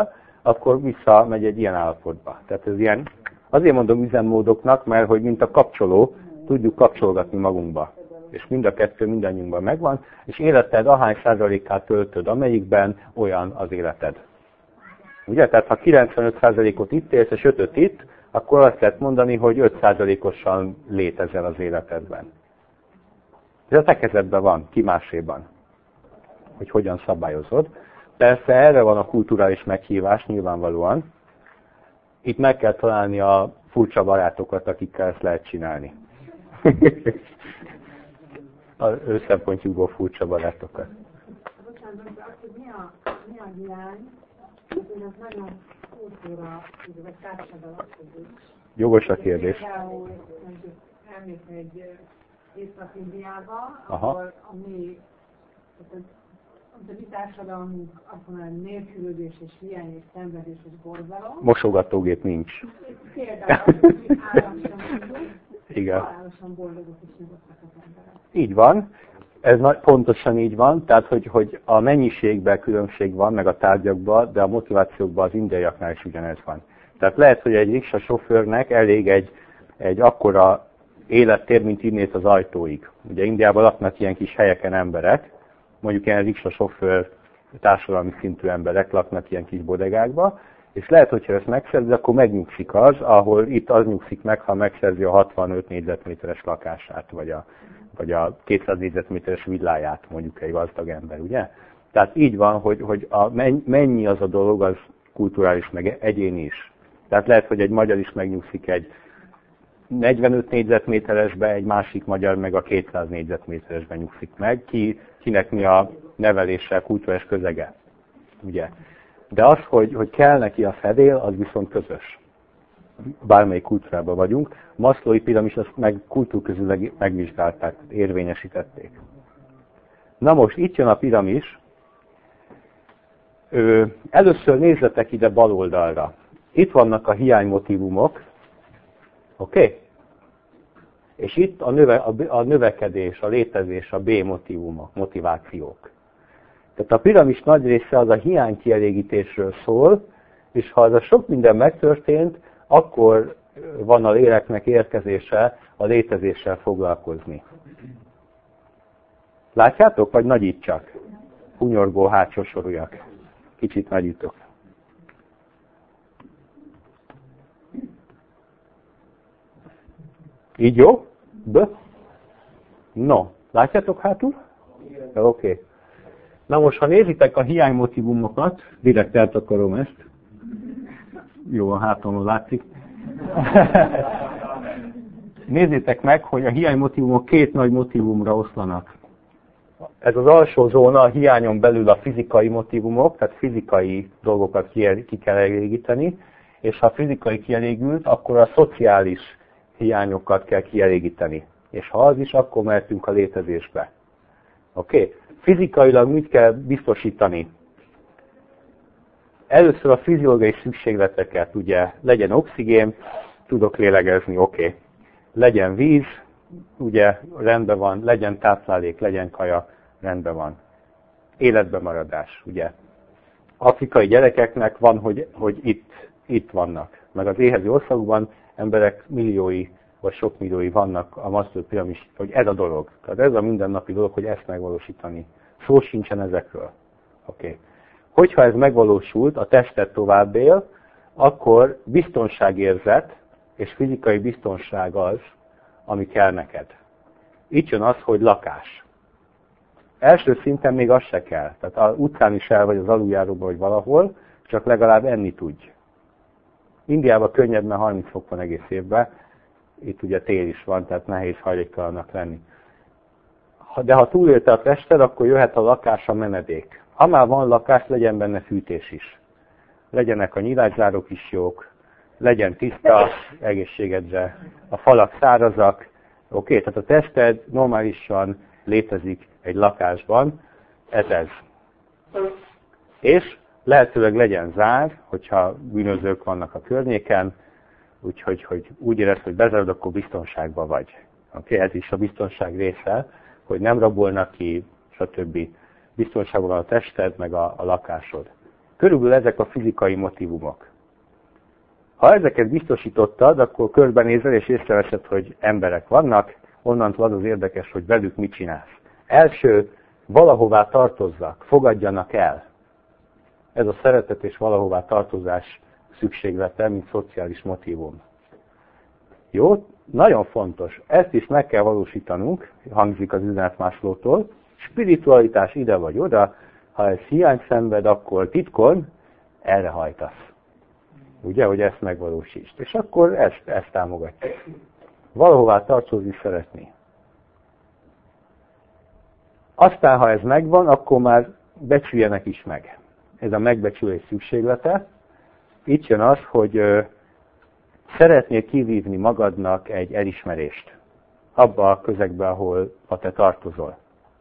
akkor visszamegy egy ilyen állapotba. Tehát ez ilyen, azért mondom üzemmódoknak, mert hogy mint a kapcsoló, tudjuk kapcsolgatni magunkba. És mind a kettő mindannyiunkban megvan, és életed ahány százalékát töltöd, amelyikben olyan az életed. Ugye? Tehát ha kilencvenöt százalékot itt élsz, és ötöt itt, akkor azt lehet mondani, hogy öt százalékosan létezel az életedben. Ez a te kezedben van, ki máséban, hogy hogyan szabályozod. Persze erre van a kulturális meghívás nyilvánvalóan. Itt meg kell találni a furcsa barátokat, akikkel ezt lehet csinálni. Az ő szempontjukból furcsa barátokat. Bocsánat, de az, hogy mi a, mi a hiány, ez nagyon kultúra, vagy társadalom. Jogos a kérdés. Például elmész egy Észak-Indiába, Aha. ahol a mi, a mi társadalmunk azt mondanám nélkülözés és hiány és szenvedés és borzalom. Mosogatógép nincs. Például, hogy államosan mondjuk, igen. halálosan boldogok és nyugodtak az emberek. Így van. Ez pontosan így van, tehát hogy, hogy a mennyiségben különbség van, meg a tárgyakban, de a motivációkban az indiaiaknál is ugyanez van. Tehát lehet, hogy egy riksa sofőrnek elég egy, egy akkora élettér, mint innét az ajtóig. Ugye Indiában laknak ilyen kis helyeken emberek, mondjuk ilyen riksa sofőr, társadalmi szintű emberek laknak ilyen kis bodegákba, és lehet, hogyha ezt megszerzi, akkor megnyugszik az, ahol itt az nyugszik meg, ha megszerzi a hatvanöt négyzetméteres lakását, vagy a, vagy a kétszáz négyzetméteres villáját, mondjuk egy gazdag ember, ugye? Tehát így van, hogy, hogy a mennyi az a dolog, az kulturális, meg egyéni is. Tehát lehet, hogy egy magyar is megnyugszik egy negyvenöt négyzetméteresbe, egy másik magyar meg a kétszáz négyzetméteresben nyugszik meg, ki, kinek mi a nevelése, kulturális közege, ugye? De az, hogy, hogy kell neki a fedél, az viszont közös. Bármelyik kultúrában vagyunk. Maslow'i piramis azt meg kultúrközileg megvizsgálták, érvényesítették. Na most itt jön a piramis. Ö, először nézzetek ide bal oldalra. Itt vannak a hiánymotívumok. Oké? Okay? És itt a, növe, a, a növekedés, a létezés, a B-motívumok, motivációk. Tehát a piramis nagy része az a hiánykielégítésről szól, és ha ez a sok minden megtörtént, akkor van a léleknek érkezése a létezéssel foglalkozni. Látjátok, vagy nagyítsak? Hunyorgó hátsó sorújak. Kicsit nagyítok. Így jó? B? No. Látjátok hátul? Oké. Okay. Na most, ha nézitek a hiánymotívumokat, direkt eltakarom ezt. Jó, a hátamon látszik. Nézzétek meg, hogy a hiánymotívumok két nagy motívumra oszlanak. Ez az alsó zóna, a hiányon belül a fizikai motívumok, tehát fizikai dolgokat ki kell elégíteni, és ha a fizikai kielégült, akkor a szociális hiányokat kell kielégíteni. És ha az is, akkor mehetünk a létezésbe. Oké? Okay? Fizikailag mit kell biztosítani? Először a fiziológiai szükségleteket, ugye legyen oxigén, tudok lélegezni, oké. Okay. Legyen víz, ugye rendben van, legyen táplálék, legyen kaja, rendben van. Életben maradás, ugye. Afrikai gyerekeknek van, hogy, hogy itt, itt vannak. Meg az éhező országokban emberek milliói, vagy sok milliói vannak a Maslow piramis, hogy ez a dolog. Tehát ez a mindennapi dolog, hogy ezt megvalósítani. Szó sincsen ezekről. Oké. Okay. Hogyha ez megvalósult, a testet tovább él, akkor biztonságérzet és fizikai biztonság az, ami kell neked. Itt jön az, hogy lakás. Első szinten még az se kell. Tehát az utcán is el vagy az aluljáróban, vagy valahol, csak legalább enni tudj. Indiában könnyebb, mert harminc fok van egész évben. Itt ugye tél is van, tehát nehéz hajléktalannak lenni. De ha túlélte a tested, akkor jöhet a lakás, a menedék. Ha már van lakás, legyen benne fűtés is. Legyenek a nyilászárók is jók, legyen tiszta, egészségedre, a falak szárazak. Oké, okay, tehát a tested normálisan létezik egy lakásban, ez ez. És lehetőleg legyen zár, hogyha bűnözők vannak a környéken, úgyhogy hogy úgy érez, hogy bezárod, akkor biztonságban vagy. Oké, okay, ez is a biztonság része, hogy nem rabolnak ki, stb. Biztonságban van a tested, meg a, a lakásod. Körülbelül ezek a fizikai motívumok. Ha ezeket biztosítottad, akkor körbenézel és észreveszed, hogy emberek vannak, onnantól az az érdekes, hogy velük mit csinálsz. Első, valahová tartozzak, fogadjanak el. Ez a szeretet és valahová tartozás szükséglete, mint szociális motívum. Jó? Nagyon fontos. Ezt is meg kell valósítanunk, hangzik az üzenetmásolótól. Spiritualitás ide vagy oda, ha ez hiány szenved, akkor titkon erre hajtasz. Ugye, hogy ezt megvalósítsd. És akkor ezt, ezt támogatja. Valahová tartozni szeretni. Aztán, ha ez megvan, akkor már becsüljenek is meg. Ez a megbecsülés szükséglete. Itt jön az, hogy ö, szeretnél kivívni magadnak egy elismerést. Abba a közegbe, ahol ha te tartozol.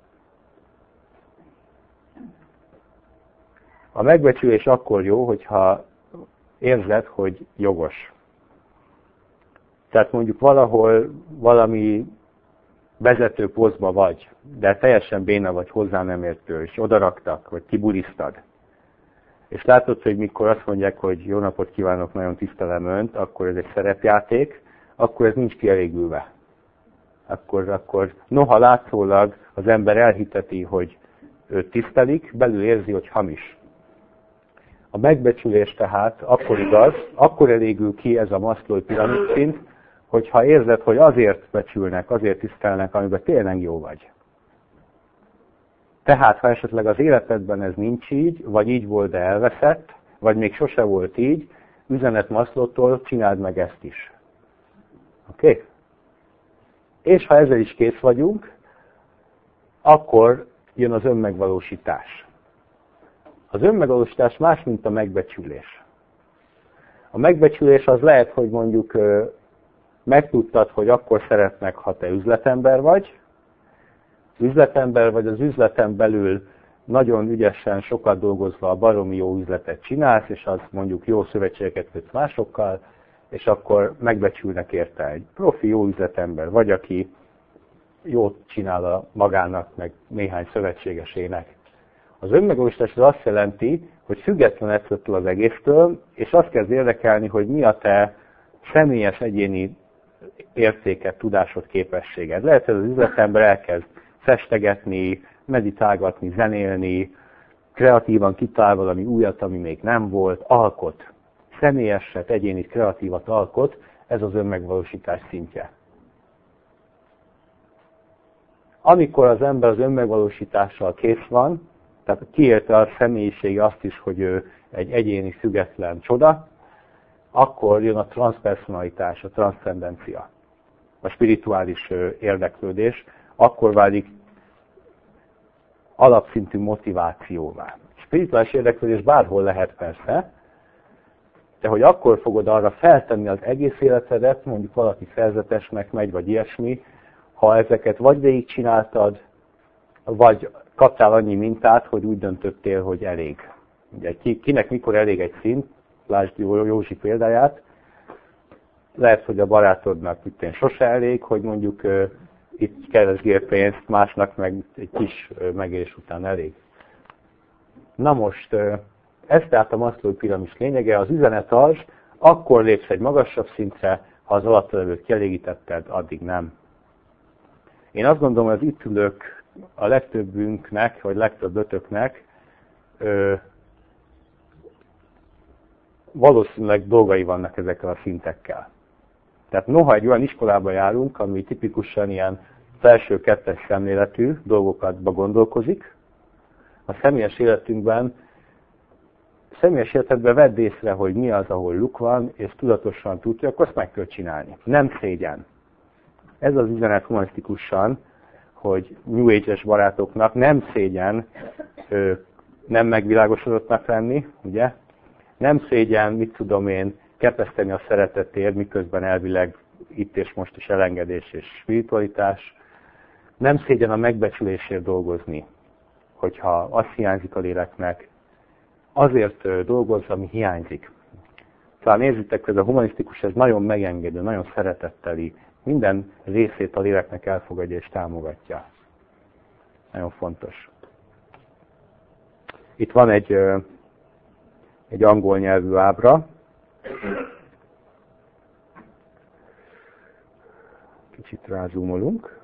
A megbecsülés akkor jó, hogyha érzed, hogy jogos. Tehát mondjuk valahol valami vezető posztba vagy, de teljesen béna vagy, hozzá nem értő, és odaraktak, vagy kibulisztad. És látod, hogy mikor azt mondják, hogy jó napot kívánok, nagyon tisztelem önt, akkor ez egy szerepjáték, akkor ez nincs kielégülve. Akkor, akkor noha látszólag az ember elhiteti, hogy őt tisztelik, belül érzi, hogy hamis. A megbecsülés tehát akkor igaz, akkor elégül ki ez a Maslow'i piramis szint, hogyha érzed, hogy azért becsülnek, azért tisztelnek, amiben tényleg jó vagy. Tehát, ha esetleg az életedben ez nincs így, vagy így volt, de elveszett, vagy még sose volt így, üzenet Maslowtól, csináld meg ezt is. Oké? Okay? És ha ezzel is kész vagyunk, akkor jön az önmegvalósítás. Az önmegvalósítás más, mint a megbecsülés. A megbecsülés az lehet, hogy mondjuk megtudtad, hogy akkor szeretnek, ha te üzletember vagy. Üzletember vagy, az üzleten belül nagyon ügyesen, sokat dolgozva a baromi jó üzletet csinálsz, és az mondjuk jó szövetségeket kötsz másokkal, és akkor megbecsülnek érte egy profi jó üzletember vagy, aki jót csinál a magának, meg néhány szövetségesének. Az önmegvalósítás az azt jelenti, hogy független ettől az egésztől, és azt kezd érdekelni, hogy mi a te személyes egyéni értéket, tudásod, képességed. Lehet, hogy az üzletember elkezd festegetni, meditálgatni, zenélni, kreatívan kitalál valami újat, ami még nem volt, alkot. Személyeset, egyéni kreatívat alkot, ez az önmegvalósítás szintje. Amikor az ember az önmegvalósítással kész van, tehát kiérte a személyisége azt is, hogy ő egy egyéni, független csoda, akkor jön a transzpersonalitás, a transzcendencia, a spirituális érdeklődés, akkor válik alapszintű motivációvá. A spirituális érdeklődés bárhol lehet persze, de hogy akkor fogod arra feltenni az egész életedet, mondjuk valaki szerzetesnek megy, vagy ilyesmi, ha ezeket vagy végigcsináltad, vagy kaptál annyi mintát, hogy úgy döntöttél, hogy elég. Ugye, kinek mikor elég egy szint, lásd Józsi példáját, lehet, hogy a barátodnak itt sose elég, hogy mondjuk uh, itt keresgél pénzt, másnak meg egy kis uh, megélés után elég. Na most, uh, ez tehát a Maslow'i piramis lényege, az üzenet az, akkor lépsz egy magasabb szintre, ha az alattolevőt kielégítetted, addig nem. Én azt gondolom, hogy az itt ülők a legtöbbünknek, vagy legtöbb ötöknek ö, valószínűleg dolgai vannak ezekkel a szintekkel. Tehát noha egy olyan iskolába járunk, ami tipikusan ilyen felső-kettes szemléletű dolgokatba gondolkozik, a személyes életünkben, személyes életedben vedd észre, hogy mi az, ahol luk van, és tudatosan tudja, akkor azt meg kell csinálni. Nem szégyen. Ez az üzenet humanisztikusan, hogy New Age-es barátoknak nem szégyen ö, nem megvilágosodottnak lenni, ugye? Nem szégyen, mit tudom én, kepeszteni a szeretetért, miközben elvileg itt és most is elengedés és spiritualitás. Nem szégyen a megbecsülésért dolgozni, hogyha az hiányzik a léleknek, azért dolgozz, ami hiányzik. Talán érzitek, hogy ez a humanisztikus, ez nagyon megengedő, nagyon szeretetteli, minden részét a léleknek elfogadja és támogatja. Nagyon fontos. Itt van egy egy angol nyelvű ábra. Kicsit rázumolunk.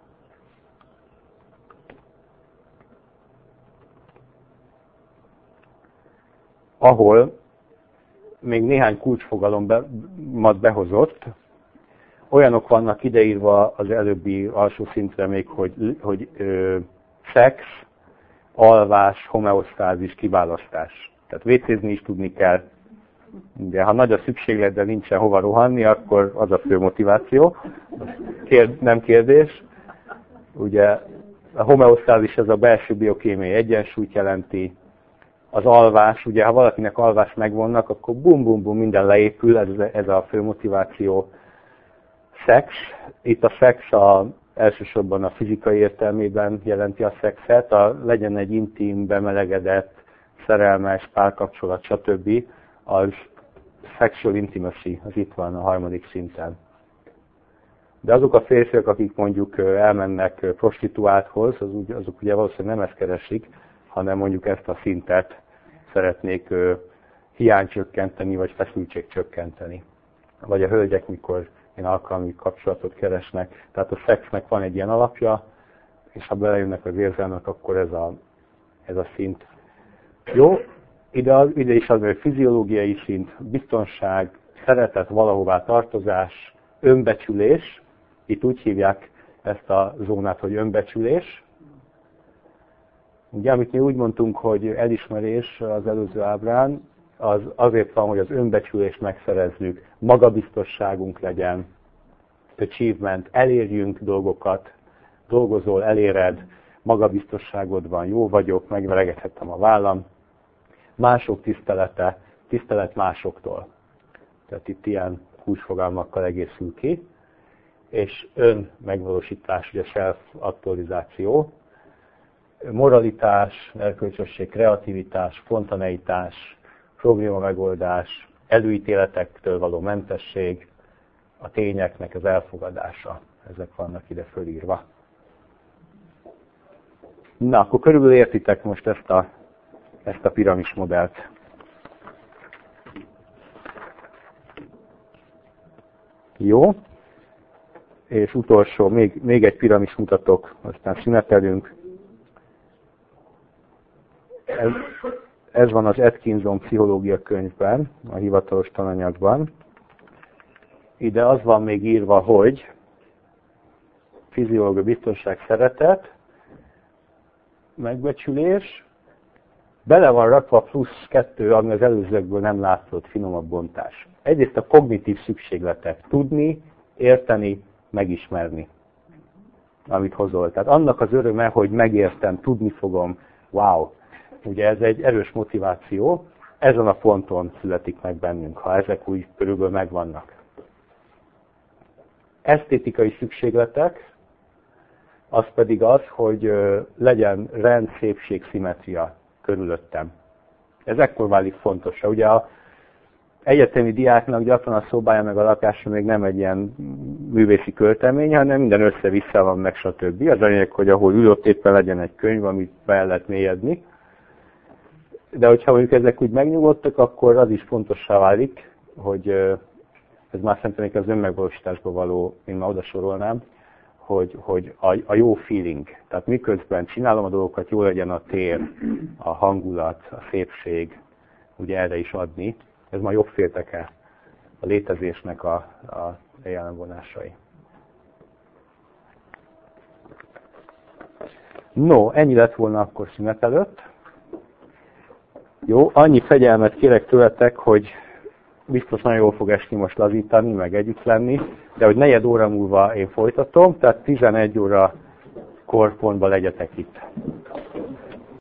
Ahol még néhány kulcsfogalomat behozott, olyanok vannak ideírva az előbbi alsó szintre még, hogy, hogy ö, szex, alvás, homeosztázis, kiválasztás. Tehát vécézni is tudni kell. De ha nagy a szükséglet, de nincsen hova rohanni, akkor az a fő motiváció. Kérd, nem kérdés. Ugye a homeosztázis ez a belső biokémiai egyensúlyt jelenti. Az alvás, ugye ha valakinek alvás megvannak, akkor bum-bum-bum minden leépül, ez, ez a fő motiváció. Szex. Itt a szex a, elsősorban a fizikai értelmében jelenti a szexet, a, legyen egy intim, bemelegedett, szerelmes, párkapcsolat, stb. Az sexual intimacy, az itt van a harmadik szinten. De azok a férfiak, akik mondjuk elmennek prostituálthoz, az, azok ugye valószínűleg nem ezt keresik, hanem mondjuk ezt a szintet szeretnék hiányt csökkenteni, vagy feszültség csökkenteni. Vagy a hölgyek, mikor én alkalmi kapcsolatot keresnek. Tehát a szexnek van egy ilyen alapja, és ha belejönnek az érzelmek, akkor ez a, ez a szint. Jó, ide, az, ide is az, hogy fiziológiai szint, biztonság, szeretet, valahová tartozás, önbecsülés. Itt úgy hívják ezt a zónát, hogy önbecsülés. Ugye, amit mi úgy mondtunk, hogy elismerés az előző ábrán, az azért van, hogy az önbecsülést megszerezzük, magabiztosságunk legyen, achievement, elérjünk dolgokat, dolgozol, eléred, magabiztosságod van, jó vagyok, megveregethettem a vállam, mások tisztelete, tisztelet másoktól. Tehát itt ilyen kulcsfogalmakkal egészül ki, és önmegvalósítás, ugye self-aktualizáció, moralitás, erkölcsösség, kreativitás, spontaneitás, probléma megoldás, előítéletektől való mentesség, a tényeknek az elfogadása. Ezek vannak ide fölírva. Na, akkor körülbelül értitek most ezt a, ezt a piramis modellt. Jó. És utolsó, még, még egy piramis mutatok, aztán szünetelünk. Ez, ez van az Atkinson pszichológia könyvben, a hivatalos tananyagban. Ide az van még írva, hogy fiziológia, biztonság, szeretet, megbecsülés, bele van rakva plusz kettő, ami az előzőkből nem látszott, finomabb bontás. Egyrészt a kognitív szükségletek, tudni, érteni, megismerni, amit hozol. Tehát annak az öröme, hogy megértem, tudni fogom, wow. Ugye ez egy erős motiváció, ezen a ponton születik meg bennünk, ha ezek úgy körülbelül megvannak. Esztétikai szükségletek, az pedig az, hogy legyen rend, szépség, szimmetria körülöttem. Ez ekkor válik fontos. Ugye a egyetemi diáknak gyakran a szobája meg a lakása még nem egy ilyen művészi költemény, hanem minden össze-vissza van meg, stb. Az a lényeg, hogy ahol ülött éppen legyen egy könyv, amit be lehet mélyedni. De hogyha mondjuk ezek úgy megnyugodtak, akkor az is fontossá válik, hogy ez már szerintem az önmegvalósításba való, én már oda sorolnám, hogy, hogy a, a jó feeling. Tehát miközben csinálom a dolgokat, jó legyen a tér, a hangulat, a szépség, ugye erre is adni. Ez már jobb félteke a létezésnek a, a jelenvonásai. No, ennyi lett volna akkor szünet előtt. Jó, annyi fegyelmet kérek tőletek, hogy biztos nagyon jól fog esni most lazítani, meg együtt lenni, de hogy negyed óra múlva én folytatom, tehát tizenegy óra korpontban legyetek itt.